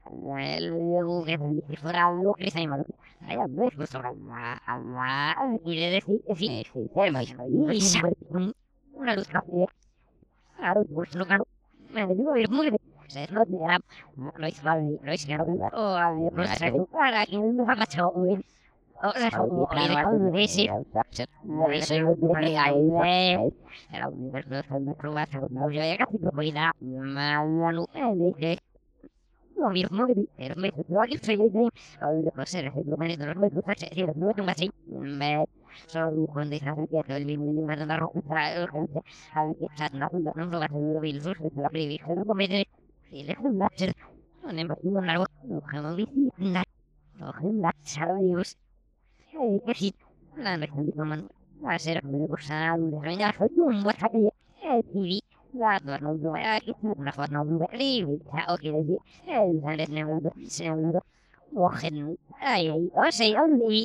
Speaker 3: el que se fuera lo que se llama. Ahí ves pues ahora a y le decía sí, sí, el más. Una luz café. Claro, pues lo claro. Me digo, es muy se no te era lo hizo mal lo hizo claro o a ver no sé para que no me macho o sea o claro no sí no sé muy ahí era un universo de pruebas no yo ya casi no voy a no eh no mismo que era me lo que se dice o de cosas de lo menos no me gusta decir no es así me solo cuando dice que todo el mundo me da ropa a ver que está no no lo va a hacer el sur de la previsión no come y le fue más no me imagino algo no como bici nada no nada sabe Dios que sí la me sentí como va a ser como cosa de reñar un buen saque eh sí la no no aquí una foto no no libre o que decir el sale neuro se neuro ojen ay ay o sea only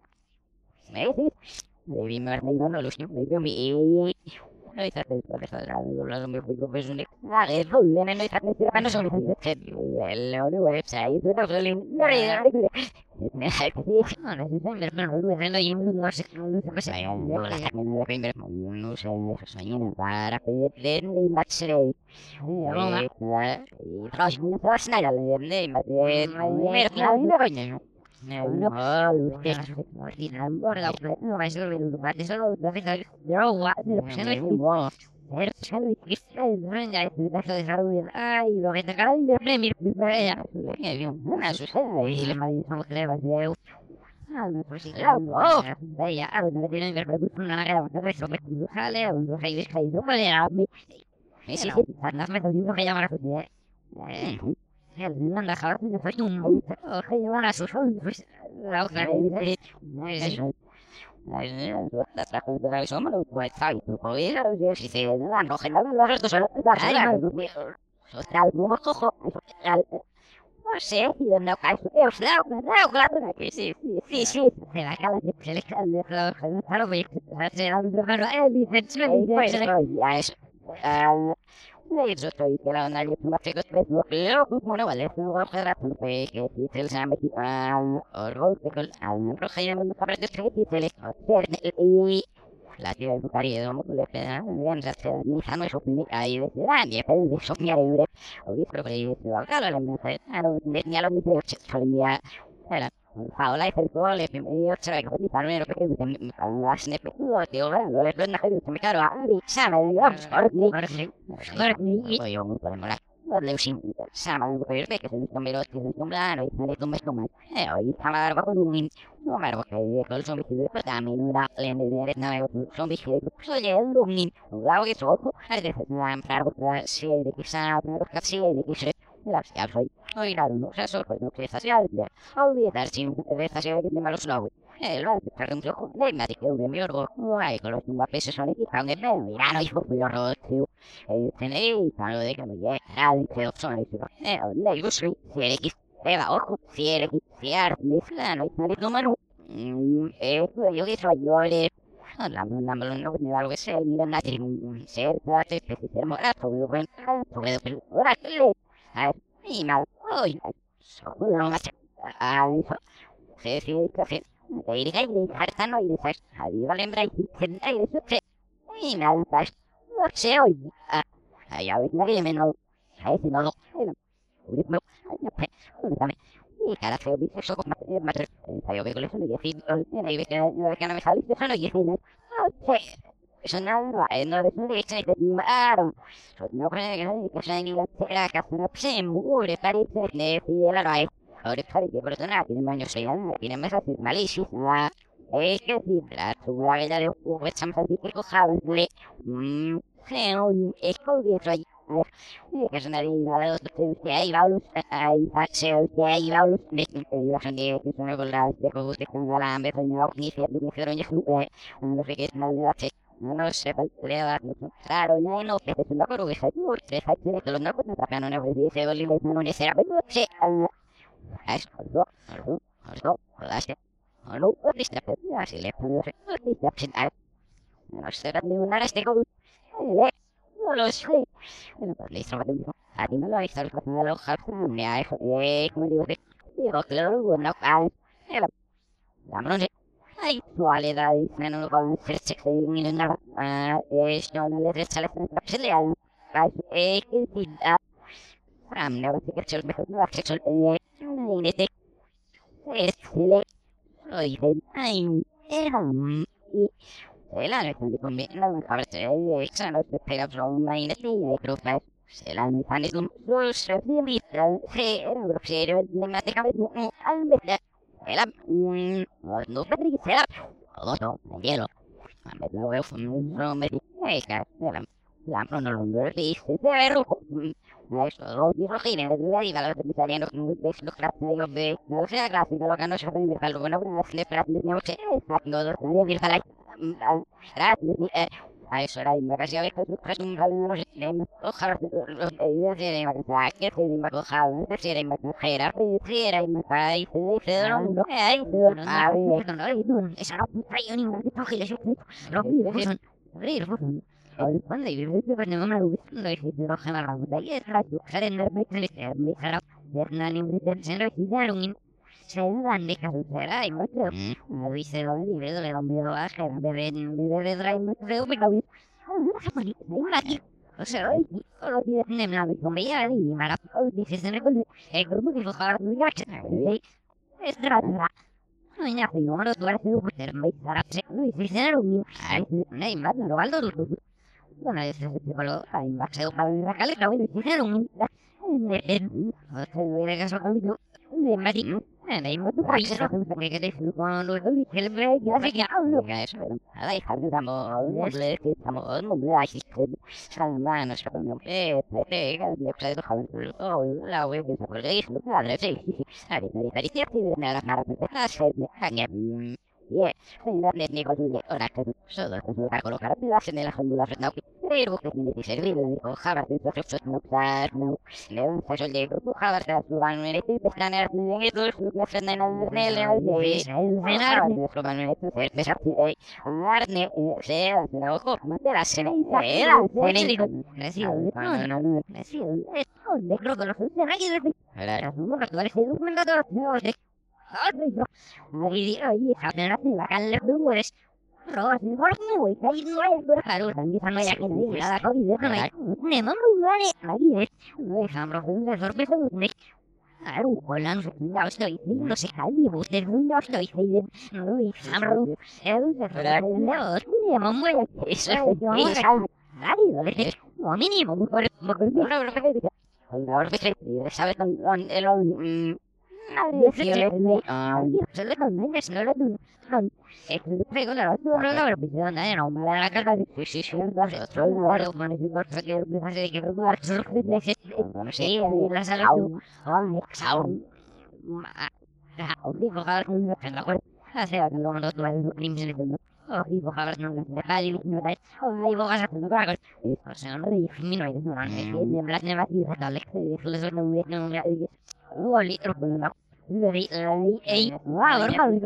Speaker 3: me dice debí me no lo sé me veo mi no hay tanto por eso la me fui profesional la de no no hay tanto no son el no website no no le no no necesito ver no no no y no sé no sé qué sé no la primera primera no sé soñé para pedir y más le y tras no tras nada le le me me coño no, no, que no borda, no va a ser el lugar de solo de hacer droga, se no es igual. Pero se lo dice, venga, es de caso de salud, ay, lo que te acaba de premio, ya, una sucede, y le mandamos que le va a ser, ah, no, pues sí, claro, oh, vaya, a donde tienen que ver una manera, no sé, me sale, a donde hay que ir, no puede a mí, sí, sí, no me tengo que llamar a su tía, eh, no anda a no soy un o que llevan a sus hombres la otra vez no es eso la trajo de la sombra pues sabe tú podías si se dan no generan los restos total como cojo no sé si no cae es la no claro que sí sí sí se la cara de se le cae de los claro ve se la pero él dice pues ya es eso estoy que la nadie más que Facebook pero bueno vale no va a quedar porque que el sabe que o rol que con un proyecto no para que se le y la tía del bucario, como le pega, bien, se hace ni sano eso, ahí de la ni pero de eso mi aire, o dice que se va a calar en vez de ni a los ni de solía era Paola y el gol, y yo trae que para mí lo que me la snipe, tío, lo le plena que me caro a mi sama de grams, por ni, por ni, yo no podemos hablar. Le usin sama de que ve que se me lo tiene un plano y me toma esto mal. Eh, hoy estaba con un no me lo que con son bici de para mí no era le de nada son bici de soy el un lado que soco, a veces me han parado para ser de que sabe, pero que sí de que se la ya soy. Hoy claro, no se sorpre no que está ya. Olvidar sin veces se que me los lago. Eh, lo que pregunto, le me dijo de mi orgo, ay, con los peces son aquí, con el mira no hijo yo roto. Eh, tenéis para lo de que me llega, que opción eh, ne yo soy, si eres que te va ojo, si eres que si eres no hay nadie número. Eh, yo que soy yo le la la no no algo que sea, mira nada, ser, te te morar, todo bien, todo bien, ahora le y mal, hoy, solo no más, ah, sí, sí, sí, de ir a ir a estar no y de estar, adiós, lembra y se ahí de su y mal, pues, no sé hoy, ah, ahí a ver, nadie me no, ahí si no, no, uy, me, dame, y cada feo bicho eso como más, yo veo que eso no y así, ahí ve que que no me saliste, eso no y así, no sé. Eso no, no, no es un hecho de claro. No creo que sea ni la tela que hace una se mure, parece de la raíz. Ahora parece que persona tiene maño sea, tiene más así malísima. Es que si la segura vida de un estamos así que cojable. Mm, es que soy que es una diva de otros que hay valus, hay se que hay valus, de que iba a ser que son con la de que usted con la ambe, no ni se ni se no sé qué es una de no sé, pelea, claro, no, no, pero es una cosa que se puede, se hace, que los no pueden tapar, no me dice, el libro no le será, pero sí, es algo, algo, algo, algo, algo, así le pongo, no sé, ni una este con, no lo sé, bueno, pues le hizo un poco, a ti me lo hizo el corazón de los jardines, me ha hecho, eh, como digo, digo, claro, bueno, la bronce. Ay, cualidad dice no con ser sexy ni nada. Ah, esto no le resta la pelea. Ay, eh, que tida. Ram, no sé qué es mejor no hace sol. Eh, ni de es le. Soy de ay, era y se la no están con bien, no me parece, eh, eso no se pega son una inete de grupo. Se la no están con sus servicios. Sí, era grosero, de más de cabeza, al menos. Era un no era otro hielo me lo veo no me dice era la no no lo dice pero eso lo dijo Gine de la diva los italianos ves los clásicos de no sea clásico lo que no se puede ver algo bueno le tenemos que no no ver para a eso era me parecía que es un vale no sé ojalá yo sé de que que se me ojalá se era me era se era me caí se no no hay no no no esa no hay ni un poco de eso no son rir cuando yo cuando me lo no es de roja la rama y es la salen de me me será de ni de se lo hicieron se dan de caso será y mucho a dice lo de le da miedo a que bebé bebé trae mucho de un no o sea lo que tiene la comida y mala dice se le con el grupo que fue es drama no hay nada no lo tuve que hacer me será no dice no hay más no algo bueno ese psicólogo hay más se para la caleta no dice no o sea de caso conmigo de Mari Nei molto paese perché adesso quando il break ya se chiama che è dai facciamo le che siamo non le hai sama no so no eh eh le prendo oh la web che per lei lo padre sì sai ne riferiti nella cara per la sede anche yeah ne ne cosa ora che solo per collocare la sede nella fondula no pero che mi dice servire o java che faccio no fare no le faccio il gruppo java che vanno in rete per stare nelle due che fanno nelle nelle probabilmente per pesarti e guarne se no come te la se ne era se ne dico sì no no no sì è ne creo che lo funziona anche era un po' che se documentato ahí ahí saben la calle rumores Ross, por muy que no es por caro, también no ya que la COVID no hay. Ne no lo haré, ahí es. No es ambro de sorpresa de Claro, Holland, no estoy, no sé, Hollywood, no estoy, no es ambro. Es verdad, no, no muy eso es yo. Ay, o mínimo, por por por ¿sabes con el Very early eight wow,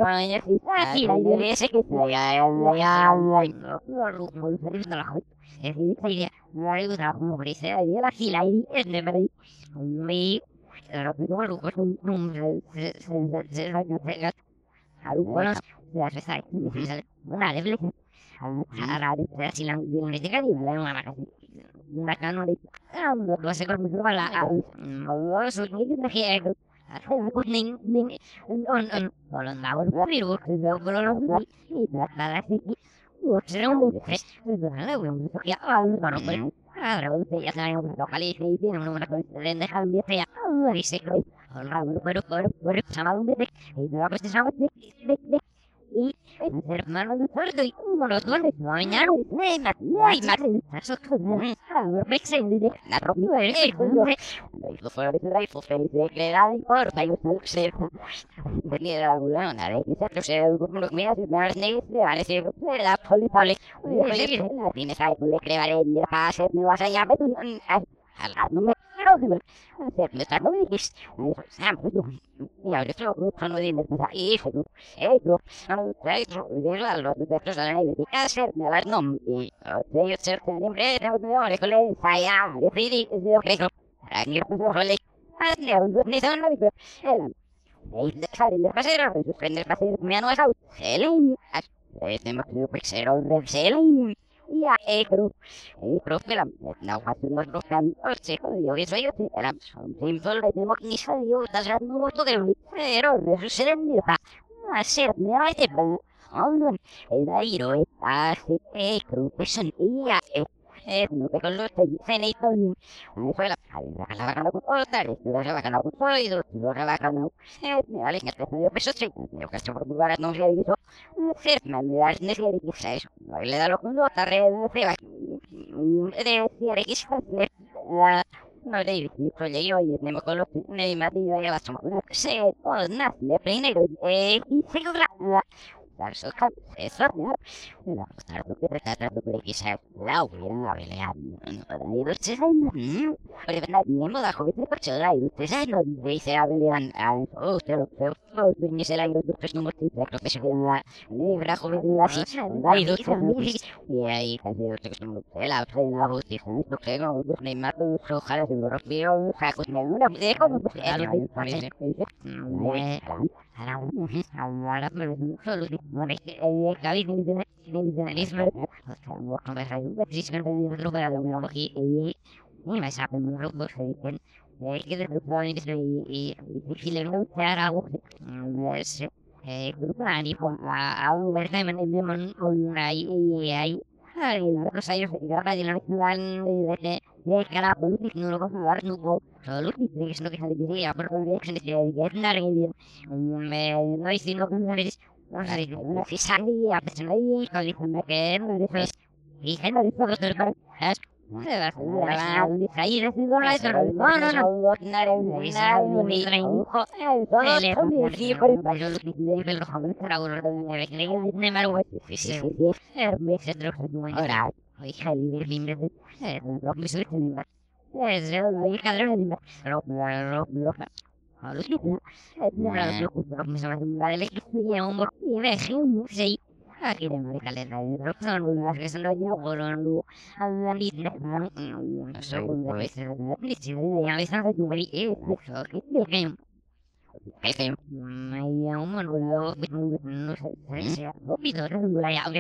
Speaker 3: así la idea es que ya ya ya lo muy feliz de la gente. Es decir, la idea, no le gusta como parece, la idea así la idea es de verdad. Me pero no lo pues un un se se se años de algunos de hace seis una de ahora de así la biblioteca y me da una marca una cano de lo hace con mi la no soy ni de que Ning ning on on on now pero pero no y nada así será un fest de un ya bueno pues ahora ya tenemos localización y tiene una coincidencia de cambio ya dice que ahora pero pero pero llamado un bebé y de la cosa se llama de de y el hermano de sordo y uno los dos mañana ay más eso ahora me se de la ropa es lo fue de la info feliz de que da importa yo sé venía a alguna de que se se como me hace me hace a decir la poli poli dime sai le creare de pase me vas a llamar no me hacer me está no me dices siempre y ahora yo no digo y eso eh no no sé de lo de persona de hacer me va no y de ser siempre no me con le saya decir yo creo aquí no le ni son la vida el dejar de pasar suspender pasar me no es out Selim tenemos que pasar de Selim ya eh pero eh pero pero no hace unos rocan o sea yo que soy yo era simple tenemos que ni saber yo estás no mucho de pero de suceder ni para hacer me va a decir oh no era iro está eh pero pues ya eh eh no que con los se necesitan fue la la la con otra no se va a con oído no se va a con eh me vale que te dio peso sí yo que estoy por lugar no sé eso ser me da necesidad que sea eso no le da lo con otra red se va de decir que la no le digo yo yo tenemos con los ni más yo ya vas a se o nada de primero eh y se la eso eso la tardo que tardo que quizá la hubiera peleado no y usted sabe pero verdad no me da joven por chela y usted sabe no dice a pelear a usted lo feo ni se la ido pues no me estoy creo que se la negra joven así y usted y ahí casi usted que no se la se la justicia no sé no ni más ojalá se me rompió saco de una de como parece ahora pero solo no es que Gaby ni de ni de ni de vamos a ver ahí pues sí que no lo para lo mismo aquí y ni me sabe muy robo se dicen que de lo que y y si le no te hará es eh grupo ni a a ver que me me con ahí ahí ay los años de guerra de la nacional de de cara política no lo va a dar no solo que es lo que se diría por lo que se dice que nada bien me no diciendo que no es no sé una fisaría personal con diciendo que no es y que no es todo el es ahí decido la eso no no no nada ni trabajo todo el tiempo yo lo que de los jóvenes ahora de que ne malo sí sí me se trozo ahora hija libre libre de lo que se tiene es yo lo hija de libre pero pero pero a los niños no lo me se va a dar el que un y ve un sí aquí de América Latina son las que son yo por un a la vida no sé cómo es ni si de a veces de tu mari es eso que Es que hay un mono, no sé, se ha comido, no la llave.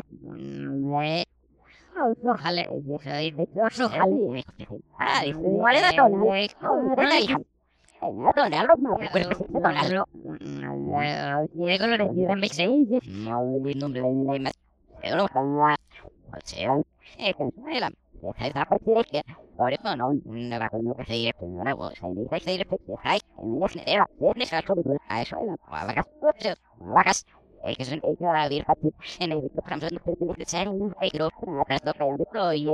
Speaker 3: Ojalá, ojalá. Ay, ¿cuál era todo? Donarlo, donarlo. Tiene colores de M seis. No, no, no, no. Pero no, sea, es que era. Esa parte es que por eso no no va con lo que se dice, no la voz, ahí dice que se hay, en el era, es esa sobre a eso era, vacas, vacas. Es que son que la virgen en el programa de pertenecer ser un negro, tras lo que yo estoy,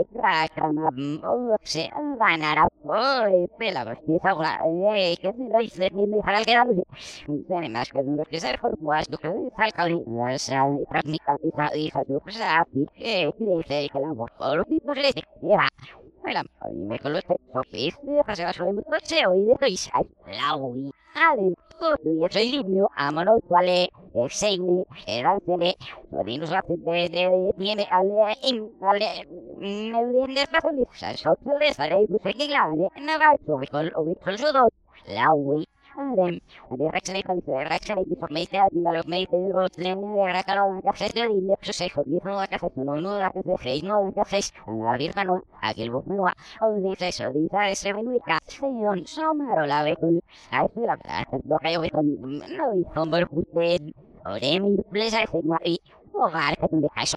Speaker 3: se van a hoy, pela, pues ahora, eh, que se lo hice ni dejar al quedar. Tiene más que no que ser por más lo que salga y la práctica y esa pues así, eh, dice que la voz por los tipos de lleva. Mira, a mí me coloqué sopis, de pasar sobre mi coche hoy de hoy, la uy. Adem, y soy limpio, amor, vale, seine, eráncele, sonidos de de tiene ale, in, ale, me viene espacio, sale, sale, pues que grande, nada, sobre con lo visto el sudor, la uy. Adem, de rexel con de rexel y formate a di malo mate de los lene de racalo de café de de proceso, y no la café, no no la café, seis no la café, la virgen no, aquel bus no, o dice eso, dice ese menú y cación, somaro la ve, a eso la plata, lo que yo con no y son por usted, ore mi plesa ese y hogar que te caso.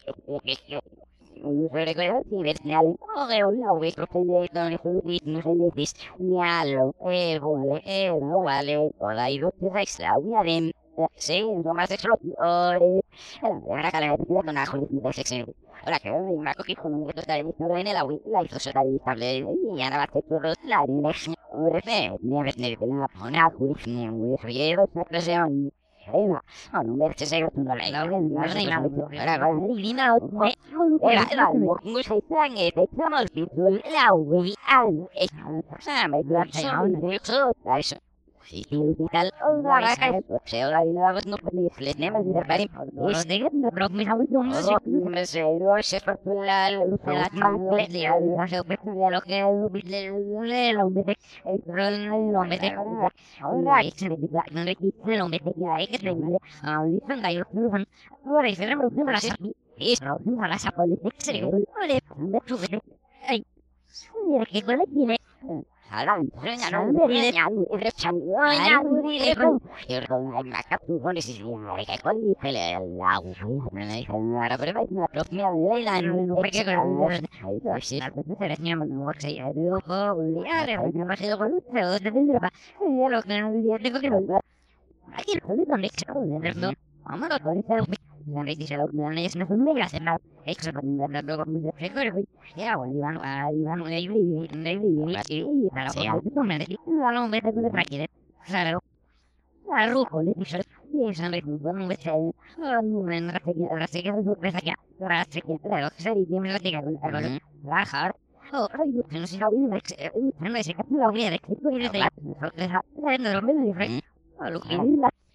Speaker 3: Un recuerdo si ves nada, o que una vez que te don eso no se dice, ni algo, eh, vale, eh, no vale, o la ido te da extraña de sí, no más eso, ore, la cara de don Ajo de sexo. Ahora que me marco que con un gesto de no en el agua, la hizo sola estable y ahora va a ser todo la dirección. Ore, ni a ver ni que la pona juicio, ni un riego, esa presión. Eva, no me se se no la la no reina ahora va divina era la muy se sangue de estamos viendo la uy al esa me la son de eso eso sí sí tal la vaca se la la no puede les nemas de parir es de no pero me ha visto un me se lo se por la la mangle de la se de lo que le lo me el rol no me ahora es de la no le quise lo me ya es que me ah dicen que yo no ahora es de la se es no no la sa política se le me sube ay mira que con tiene Alan, ya no me ya no es chan, ya no es yo con la captu con ese que con el agua, me dice ahora pero no propia de la no me que con sí, se le llama no sé, yo digo, ya le me ha sido con usted, de dentro, ya lo que no diría tengo que no. Aquí no le echo de dentro. Vamos a ver, la dice lo que no es no me hace mal. Eso con la luego me recuerdo. Ya, bueno, iban a iban a ir y y para no me no me te puedes raquir. Claro. La rujo le dice, y esa me no me sé. No me raque, raque que no pesa ya. Raque que la serie tiene la tica con la bajar. Oh, no sé si lo vi, no sé qué lo vi de que tú eres de la. No me dice. A lo que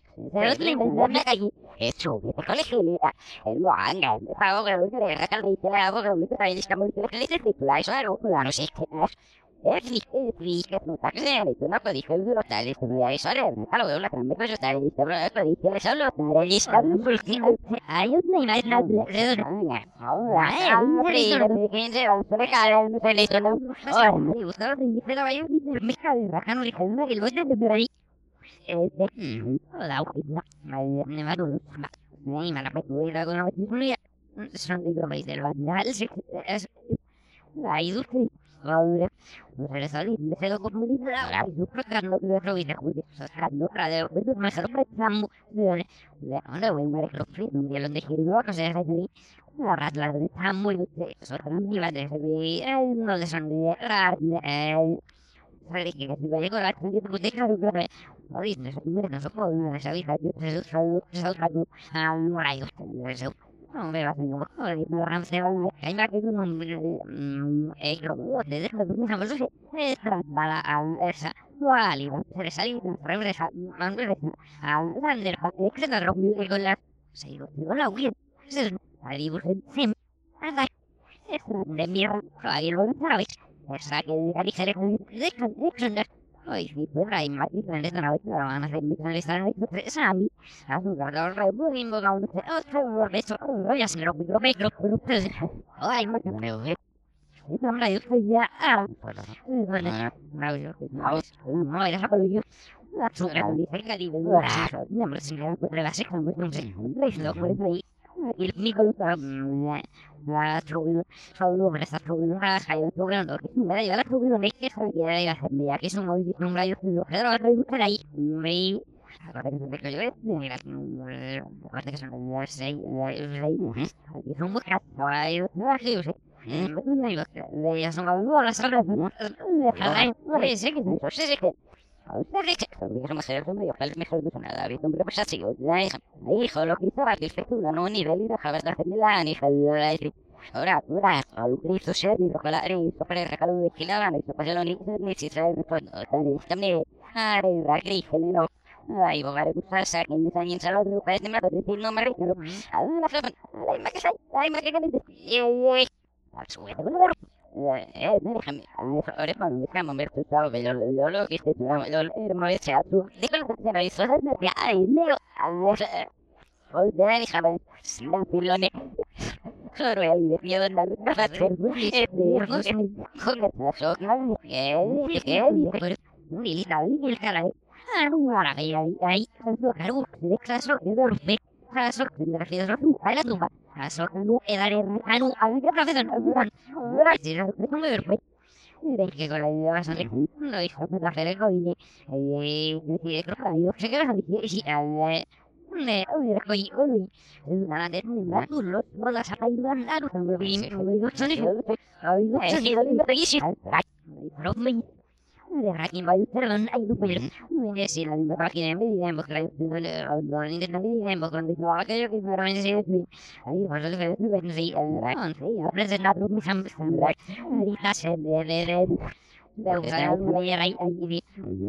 Speaker 3: eso, el colegio, el manga, el pago que lo que le regala y la hago que lo que trae esta multa que le dice la eso era una no sé qué es es es que no está que tú no puedes hacer lo tal esto me eso era me lo veo la cambia pues está listo pero eso dice solo estar listo hay una imagen de ahora hombre que se va a fregar no se le hizo no ahora me gusta lo que dice la vaya me cae bajando y que no que lo de ahí este la última me va a dar me me la puedo ir a con la historia son de lo del banal es la industria ahora no se le sale de ser comunidad ahora yo creo que lo que vida sacando radio de más lo pensamos de ahora voy a ver los free un día donde quiero que se hace la ratla de tan muy eso también va de no de son de Vale, que si vaya con la gente de boteca, claro, oye, no sé, no sé, no sé, sabía que eso es algo, es algo, ah, no hay, eso, no me va a hacer como, oye, me va a hacer algo, hay más que un, eh, creo, de dejo de una cosa, es para esa, vale, se le salió una regresa, regresa, a Lander, que se la rompió con la, se iba con la huida, es ahí, sí, anda, es de mierda, ahí lo sabes. Esa que dice de de Oi, sì, potrai immaginare che noi eravamo a semplicemente stare tre esami. A giocare al rebo in modo che ho messo io a sentire un micro micro preso. Ora immaginare io. Non la io ya. Ah, no, io no, no, era solo io. La giocata di cerca di vedere. Non mi sembra poteva essere come non si. Lei lo vuole il piccolo la trovino solo per sta trovino la sai lo trovino che non era la trovino ne che sai era la sembra che sono non la io però la trovino lei mi guarda che sono io e guarda che sono sei lei che sono un cazzo io non io sei non io lei sono la strada dai non sei che non sei che Diciamo se io per me sono una la vita un po' passativo dai hijo lo que estaba que fecula no nivel de Javier de Milán y el ora ora al Cristo se mi calare per il recalo di Milano e poi lo ni ni si sai también ai ragazzi no ai vorrei pensare che mi sai in sala di per me di non mi ricordo allora ma che sai dai ma che io al suo eh déjame ahora cuando me llamo me estaba yo yo lo que se llama yo no me sea tú digo que no hizo ya ay no hoy de déjame la pilone solo el video de la hacer eh con eso que que ni la ni el cara ah ahora ahí ahí claro de caso de dormir caso de refieres a la tumba caso no edare anu a la cabeza no me vergüenza que con la idea bastante no hizo para hacer el coño y y creo que yo sé que vas a decir y me hubiera coño con nada de nada tú los vas a ayudar a tu también yo sé yo yo sé yo le dije no me de aquí va a ser hay un pelín me si la de aquí en medio de que no ni de nadie en cuando no aquello que para mí sí ahí pues lo que ven sí no sí a veces no lo mismo ahorita se de de de de usar de ahí ahí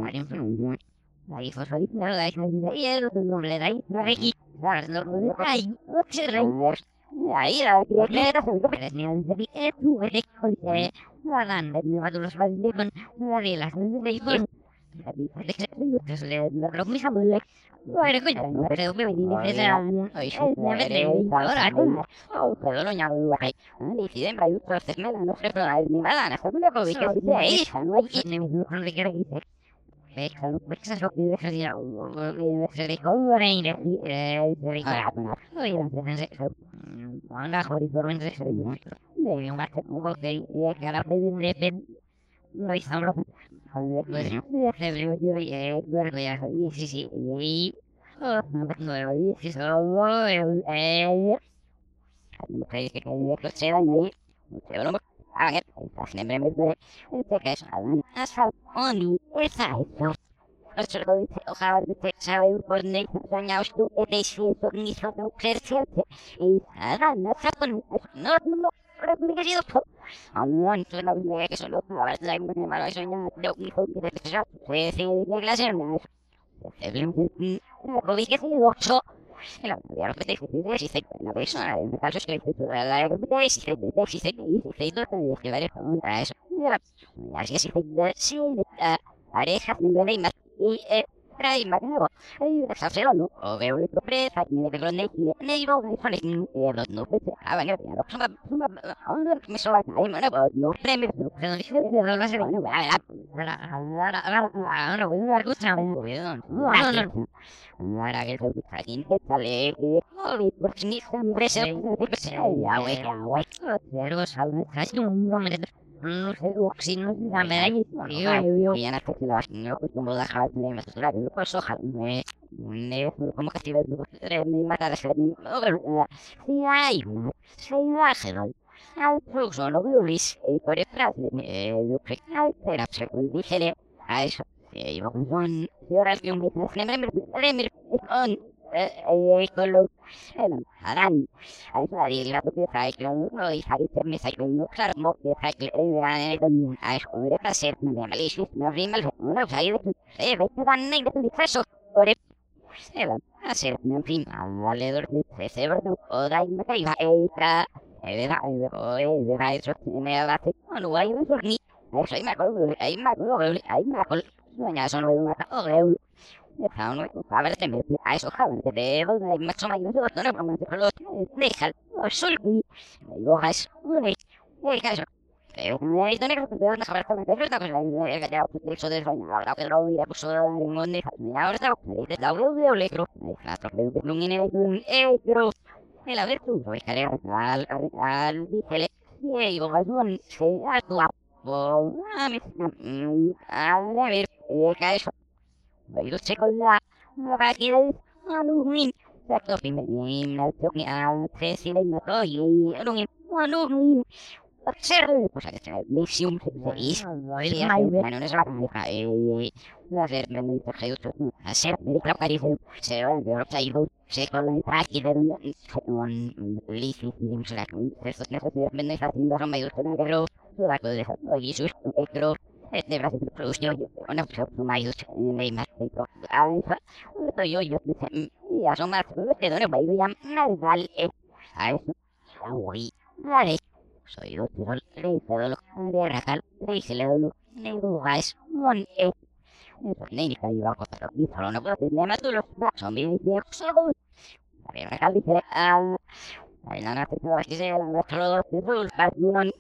Speaker 3: ahí fue ahí no ahí y el nombre de ahí aquí no ahí ahí la que era pero ni el de tú eres con la grande me va a los padres de con la de las de con lo mismo le bueno coño pero me vení de esa hoy ahora pero no ya lo hay ni si dentro hay otros semana no sé pero ni nada no sé cómo que se ahí no hay ni no le quiero decir Becca, Becca so che deve dire se ricorre eh se ricorda poi la gente quando fuori torrente se deve un batte un po' che è la vedere noi siamo se vedo io e guarda io sì sì e oh no io sì so e non credo che che c'era lì c'era un ah che sempre mi dice che asa oni esa eso Ocho dice ojalá te sabe un por ne soñaos tú te siento ni solo presente y nada no saben no no pero me he sido a no no no me que solo a ver la me malo soñar no ni con que te ya se se de clase no es bien lo vi que sí ocho la voy a repetir si se la persona en el caso es que la repetir si se de si se y si se no te llevaré a eso así si se si pareja me más y eh trae más nuevo y esa se no o veo el sorpresa y me lo ne ne yo me sale y los no pues a ver ya lo suma suma me sola ahí me no premio no pero dice de la base no va a no voy a escuchar no no no era que se aquí sale y por si siempre se ya güey ya güey pero sabe casi un momento no sé si no se me da yo yo ya no sé si lo no como la cara de me suena que pues ojalá me me como que si ves me mata de ser si hay si va a ser al próximo no veo lis y por detrás de yo creo que era se dije a eso y yo con yo ahora que me me me con eh con lo harán ahí para ir a tu pieza y no y ahí te me saco no claro no que saque eh a eso de hacer me malísimo me rima no sai de eh ve que van ni de tu eso por el hacer me prima valedor de cerebro o dai me caiga esta eh de de de eso me va a hacer no hay un ni eso ahí me acuerdo ahí me acuerdo ahí me acuerdo sueña, son nuevo, o de Deja uno, a ver, te me a eso, jaban, te debo de macho mayor, no no no no deja, o sol, y yo gas, un y caso. Pero me dice negro, pero no saber cómo te gusta, pues la ya eso de soñar, ahora que lo voy a pasar en un día, ahora está, dice, la voy de olecro, la trope de un ine un egro. El haber tú, lo escalé al al díjele, y yo gas un se actúa. A mí, a ver, caso. Bailo sekolah, rakil, alungin. Sakto pimenin, naltok ni altre sila matoy, alungin, alungin. Sir, pues a que misium seis, sí, bueno, no es la eh, la ver, me dice que yo hacer, me dice que dice, se va a ver traído, se con la aquí de un lifi y un slack, eso es necesario, me dice que no me gusta, pero la cosa, oye, sus, pero este brazo de producción, una opción más de más de pro. A yo yo y asomar, este no me voy a mal a eso. Uy, vale. Soy yo, pero le hice lo de racal, le hice le lo, le dudas, mon e. Ni que iba a contar, y solo no puedo tener más los son bien de solo. A ver, racal dice, ah, ay, no, no, te vas a decir, los otros, los otros,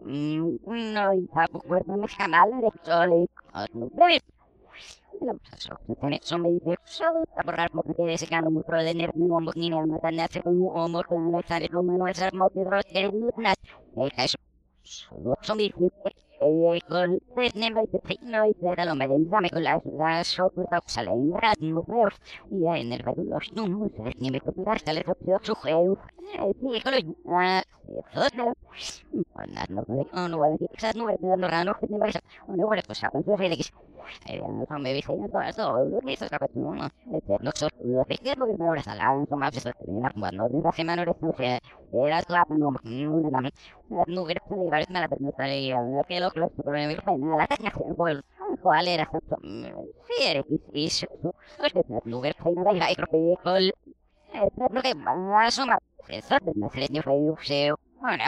Speaker 3: no, y tampoco me canal de sole, no breve. La pasó, tiene son me dice, solo a borrar porque ese cano muy pro de nervio, un poco ni nada, tan hace con un humor con la sale como no es armo que rot que no nada. Eh, caso. Son me dice, eh, con tres nemba y te no y te lo me dame con la la soporta sale en rat no veo y en el resto los números ni me copiar sale su juego. Eh, sí, con ah, todo. No, no, no, voy a decir, quizás no voy a pedir los ranos que te vais a... No voy a pasar, no sé de qué es. No me dice, todo esto, lo que hizo es capaz, no, no. No soy, lo que quiero que me lo resalan, no más, eso te viene a jugar, no, de la semana, no sé, era tu apa, no, no, no, no, hubiera podido llevar esta mala, pero no estaría, no, que lo que lo pero me dijo, nada, la caña, bueno, ¿cuál era? Sí, era que hizo, no hubiera podido ir a ir con no que más o más, eso, no se le dio feo, feo, bueno,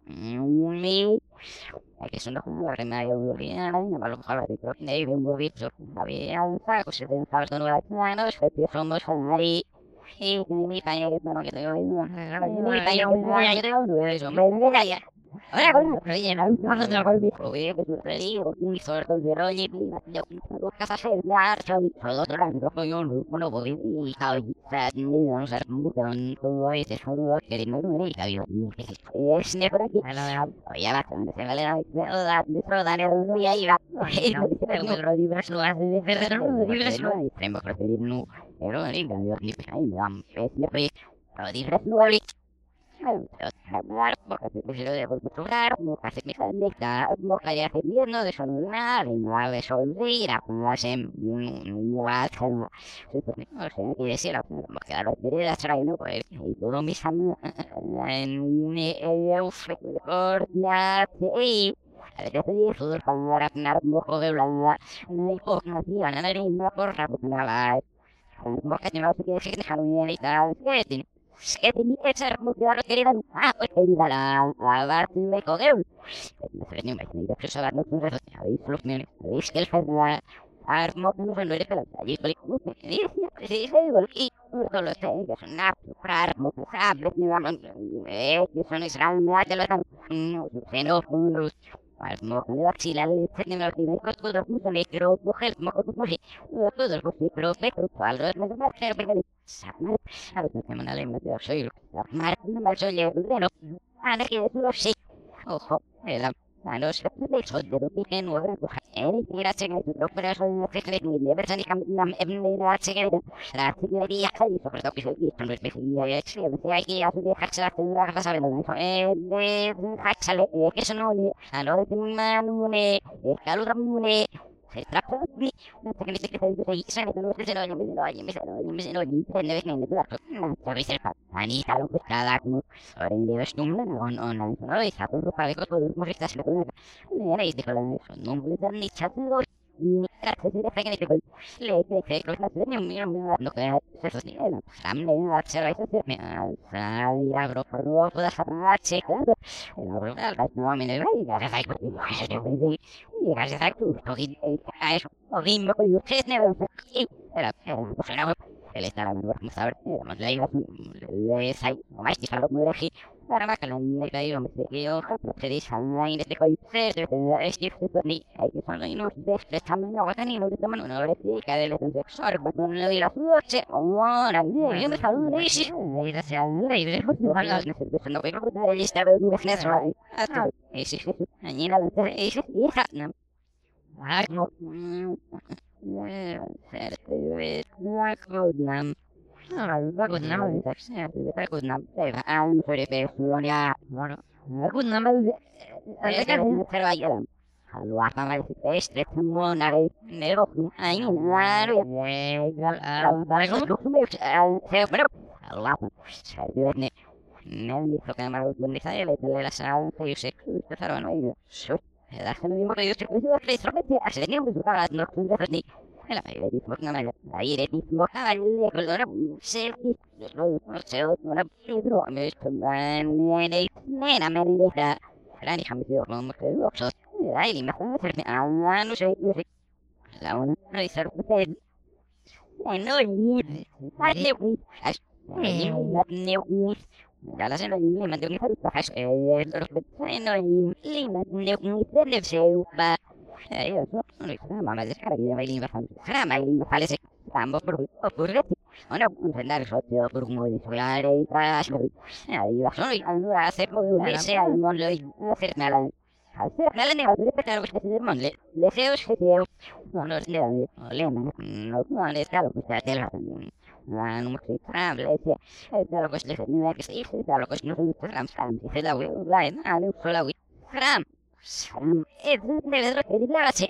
Speaker 3: me hay que son los remedio boliviana y no lo mejor de creo que hay un bobito había algo se den saber no la no es que somos ahí y mi paño que no que tengo mi paño yo tengo no eso me me ya ahora con la rellena no no no golpe oye que su río un sorto de rollo y yo no casa ser marcha y todo otro lado yo no voy y caí no sé con todo ese solo que no me diga yo es ne por aquí oye va se vale la de toda no ya iba el rollo libras no hace de ferro libras no tengo que preferir no pero ni yo ni ahí me dan es ne pero libras no hay porque de cultural, casi mi sandita, mocaría hace miedo de sonar, y no de soldir, a hacer un guacho, no sé, y decir, porque a los queridas traen, pues, y todo mi sam en un eufecornate, y a veces de eso, para ganar un poco de blanda, no hay poco, no tiene nada, ni una porra, porque nada, porque no se quiere dejar bien y tal, que tiene. Que tenía que ser muy claro, querida. Ah, pues querida, la darte me cogió. No sé, ni me dice que se va a no sé, habéis los míos, habéis que el federal armó que no se lo eres pero allí por el sí, se digo, y no lo sé, que son armó que sabe, ni vamos, eh, que son israel, me da que lo están, no sé, no, no, armó que le va a chilar, le tiene los niveles, todos mucho le quiero coger, mojo, como si, todos los ciclos, pero, algo es más, pero, pero, Samar, a ver, que me da lema de soy Samar, no me soy el reno. Ana que es lo sé. Ojo, el a los de eso de lo que no habrá coja. Él quiera checar tu propia soy de que ni de ver ni caminar en la chequera. La chequería y sobre todo que se hizo no es especial y excelente. Hay que hacer de hacha la casa sabiendo eso. Eh, de hacha le que eso no ni a lo de manune, caluda mune. Se trata de una técnica que se dice que no se lo oye, me lo oye, me lo oye, me lo oye, me lo oye, me lo oye, sabéis el panita, lo que cada uno, ahora en Dios no me lo no no no lo hizo, todo lo para que todo el mundo está haciendo, le era y dijo la eso, no me dan ni chat de gracias a que te le que que que no sé ni no que se sostiene hambre a cerveza se me a bro por no puedo hacer checa la verdad no me le diga que hay y gracias a tú a eso o mismo que yo es never era pues era el estar a mejor como saber hemos leído le sai o más quizá lo muy regi para más que no me caí me sé que yo se dice online de coi ser es que ni hay que solo y no de estamos no va a ni no de mano no le diga de el sexo con le la suerte ahora yo me saludo y sí y de ser ley de ojalá no pero de esta vez me fnes hasta y sí ni nada de eso y no ah no Vietnam. Vietnam, Vietnam. I'm sorry, Polonia. Vietnam. Pero hay algo a más de este mona negro ahí no no dijo que me bendiga él le la sal que yo sé que estaban ahí la gente mismo que yo sé que es solamente hace tiempo que cada no ni la mayoría de los no me ahí de mismo le color se no sé no Pedro me ne nena me dice la hija me dijo como que yo ahí me hace ah no sé no sé la una no dice que no ni vale ni ya la seno ni me tengo que hacer eh no ni lima ni de seu ba eh eso no es nada más de cara que me lima cara me lima parece ambos por por bueno entender eso por un modo solar y casi ahí va soy a hacer como ese al mundo hacer nada hacer nada ni respetar lo que se demande deseos que yo no los le no no le está lo que está la no me trable ese de lo que se nivel que se dice de lo que no se ram sam dice la la ah no solo ram es de verdad que la hace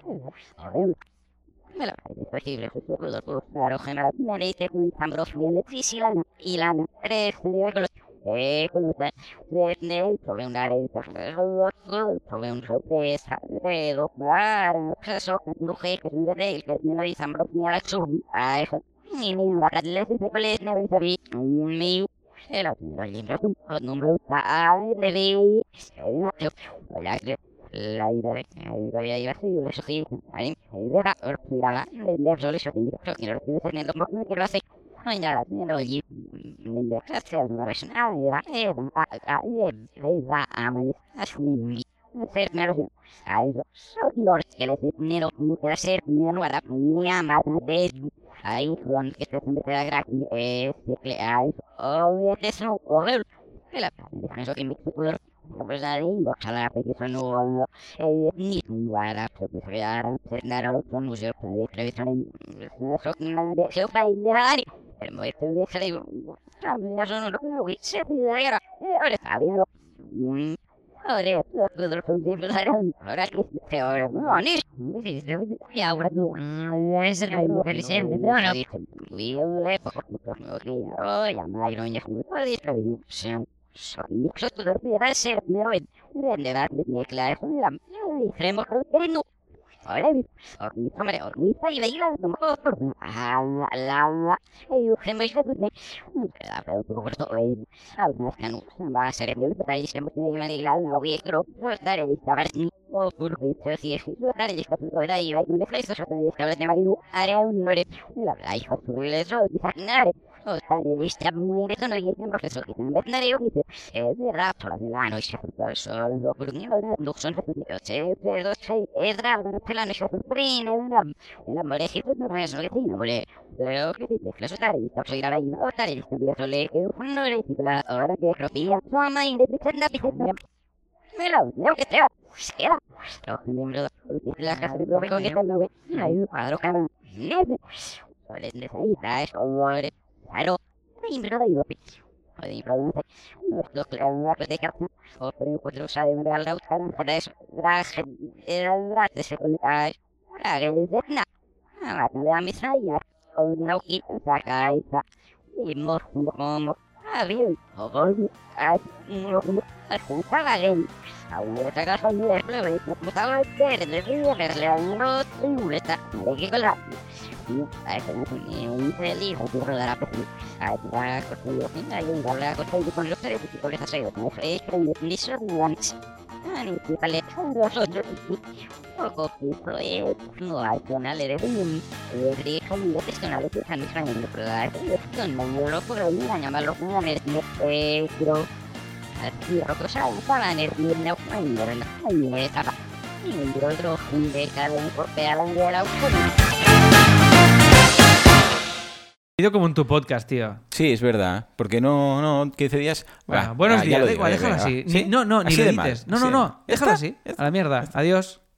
Speaker 3: me lo es posible eso claro general me dice que ambros electricidad y la tres de eh con usted de problema de problema sorpresa de lo claro eso no que de que no dice ambros ni a la sub a eso ni ni va a darle ese colegio no sabe un mío era el libro un número a de vi la la idea de que voy a ir así yo eso sí ahí idea orfidala de solo eso que quiero que teniendo no quiero hacer no hay nada no allí de hacer una racionalidad eh ahí va a mí así hacer menos a eso los que les dinero puede ser no hará ni a más de ahí con que se siempre da gratis eh que hay o eso o el la eso que me puedo pues ahí box a la petición no ni guarda pues ya se nada con museo de televisión eso que no de eso para ir ahí pero me estoy de salir ya son lo que se pide ahora ahora sabía lo ahora todo lo que ahora que se ahora no ni y ahora tú es el que le dicen no no vi le poco oh ya me iron ya no dice so mixo todo debe ser mero de dar de claro la diferemos que no ahora mi hombre mi país de ir a no por ah la y yo que me dice que la pero por todo el algo que no va a ser el país que me tiene que ir a la voy a creo estar ahí a ver o por que si es estar ahí está todo ahí va un efecto yo te digo que tengo que haré un no la la hijo sobre eso diseñar o sea, está muy eso no hay un profesor que también veterinario que es de rap por la noche por eso lo por mí no son yo sé pero sé es rap pero la noche por prina la moreji no es lo que tiene vale creo que te claro está ahí está ir ahí o está ahí está eso le que no le dice ahora que cropía toma y de la pizza me lo no que te queda los miembros de la casa de público que están ahí cuadro que no le necesita eso vale claro miembro de yo ahí produce los que la que te carta o pero cuatro sabe me regalar por eso la la de se con ay la que dice nada nada de amistad ya o no quita saca esa y mo como Ah, bien. Ojo, ah, no, escucha la ley. Ahora te hagas un día, pero me estaba a ver, le digo que le han roto y está. ¿De qué cosa? A eso no un feliz, o tu rodar a pedir. A tu a construir, a un darle a construir con los tres y con esa serie. Como es que un liso once. Ah, ni que vale, son dos otros. Poco piso, eh, no hay canales de un. Eh, rico, y otros canales que están extrañando, pero hay que no me lo puedo ir a llamarlo como un eh, pero. Aquí cosa para energía no hay nada hay esta y otro de cada un corte a la de la
Speaker 2: ido como en tu podcast, tío.
Speaker 1: Sí, es verdad. Porque no, no, quince días.
Speaker 2: Bueno,
Speaker 1: bah,
Speaker 2: buenos
Speaker 1: ah,
Speaker 2: días,
Speaker 1: lo
Speaker 2: da
Speaker 1: digo,
Speaker 2: igual,
Speaker 1: eh,
Speaker 2: déjalo
Speaker 1: venga,
Speaker 2: así.
Speaker 1: ¿sí?
Speaker 2: Ni- no, no, ni
Speaker 1: Así
Speaker 2: lo
Speaker 1: de
Speaker 2: edites.
Speaker 1: mal,
Speaker 2: No, no,
Speaker 1: así de
Speaker 2: no,
Speaker 1: mal. ¿Ya
Speaker 2: déjalo
Speaker 1: está?
Speaker 2: así. A la mierda. Adiós.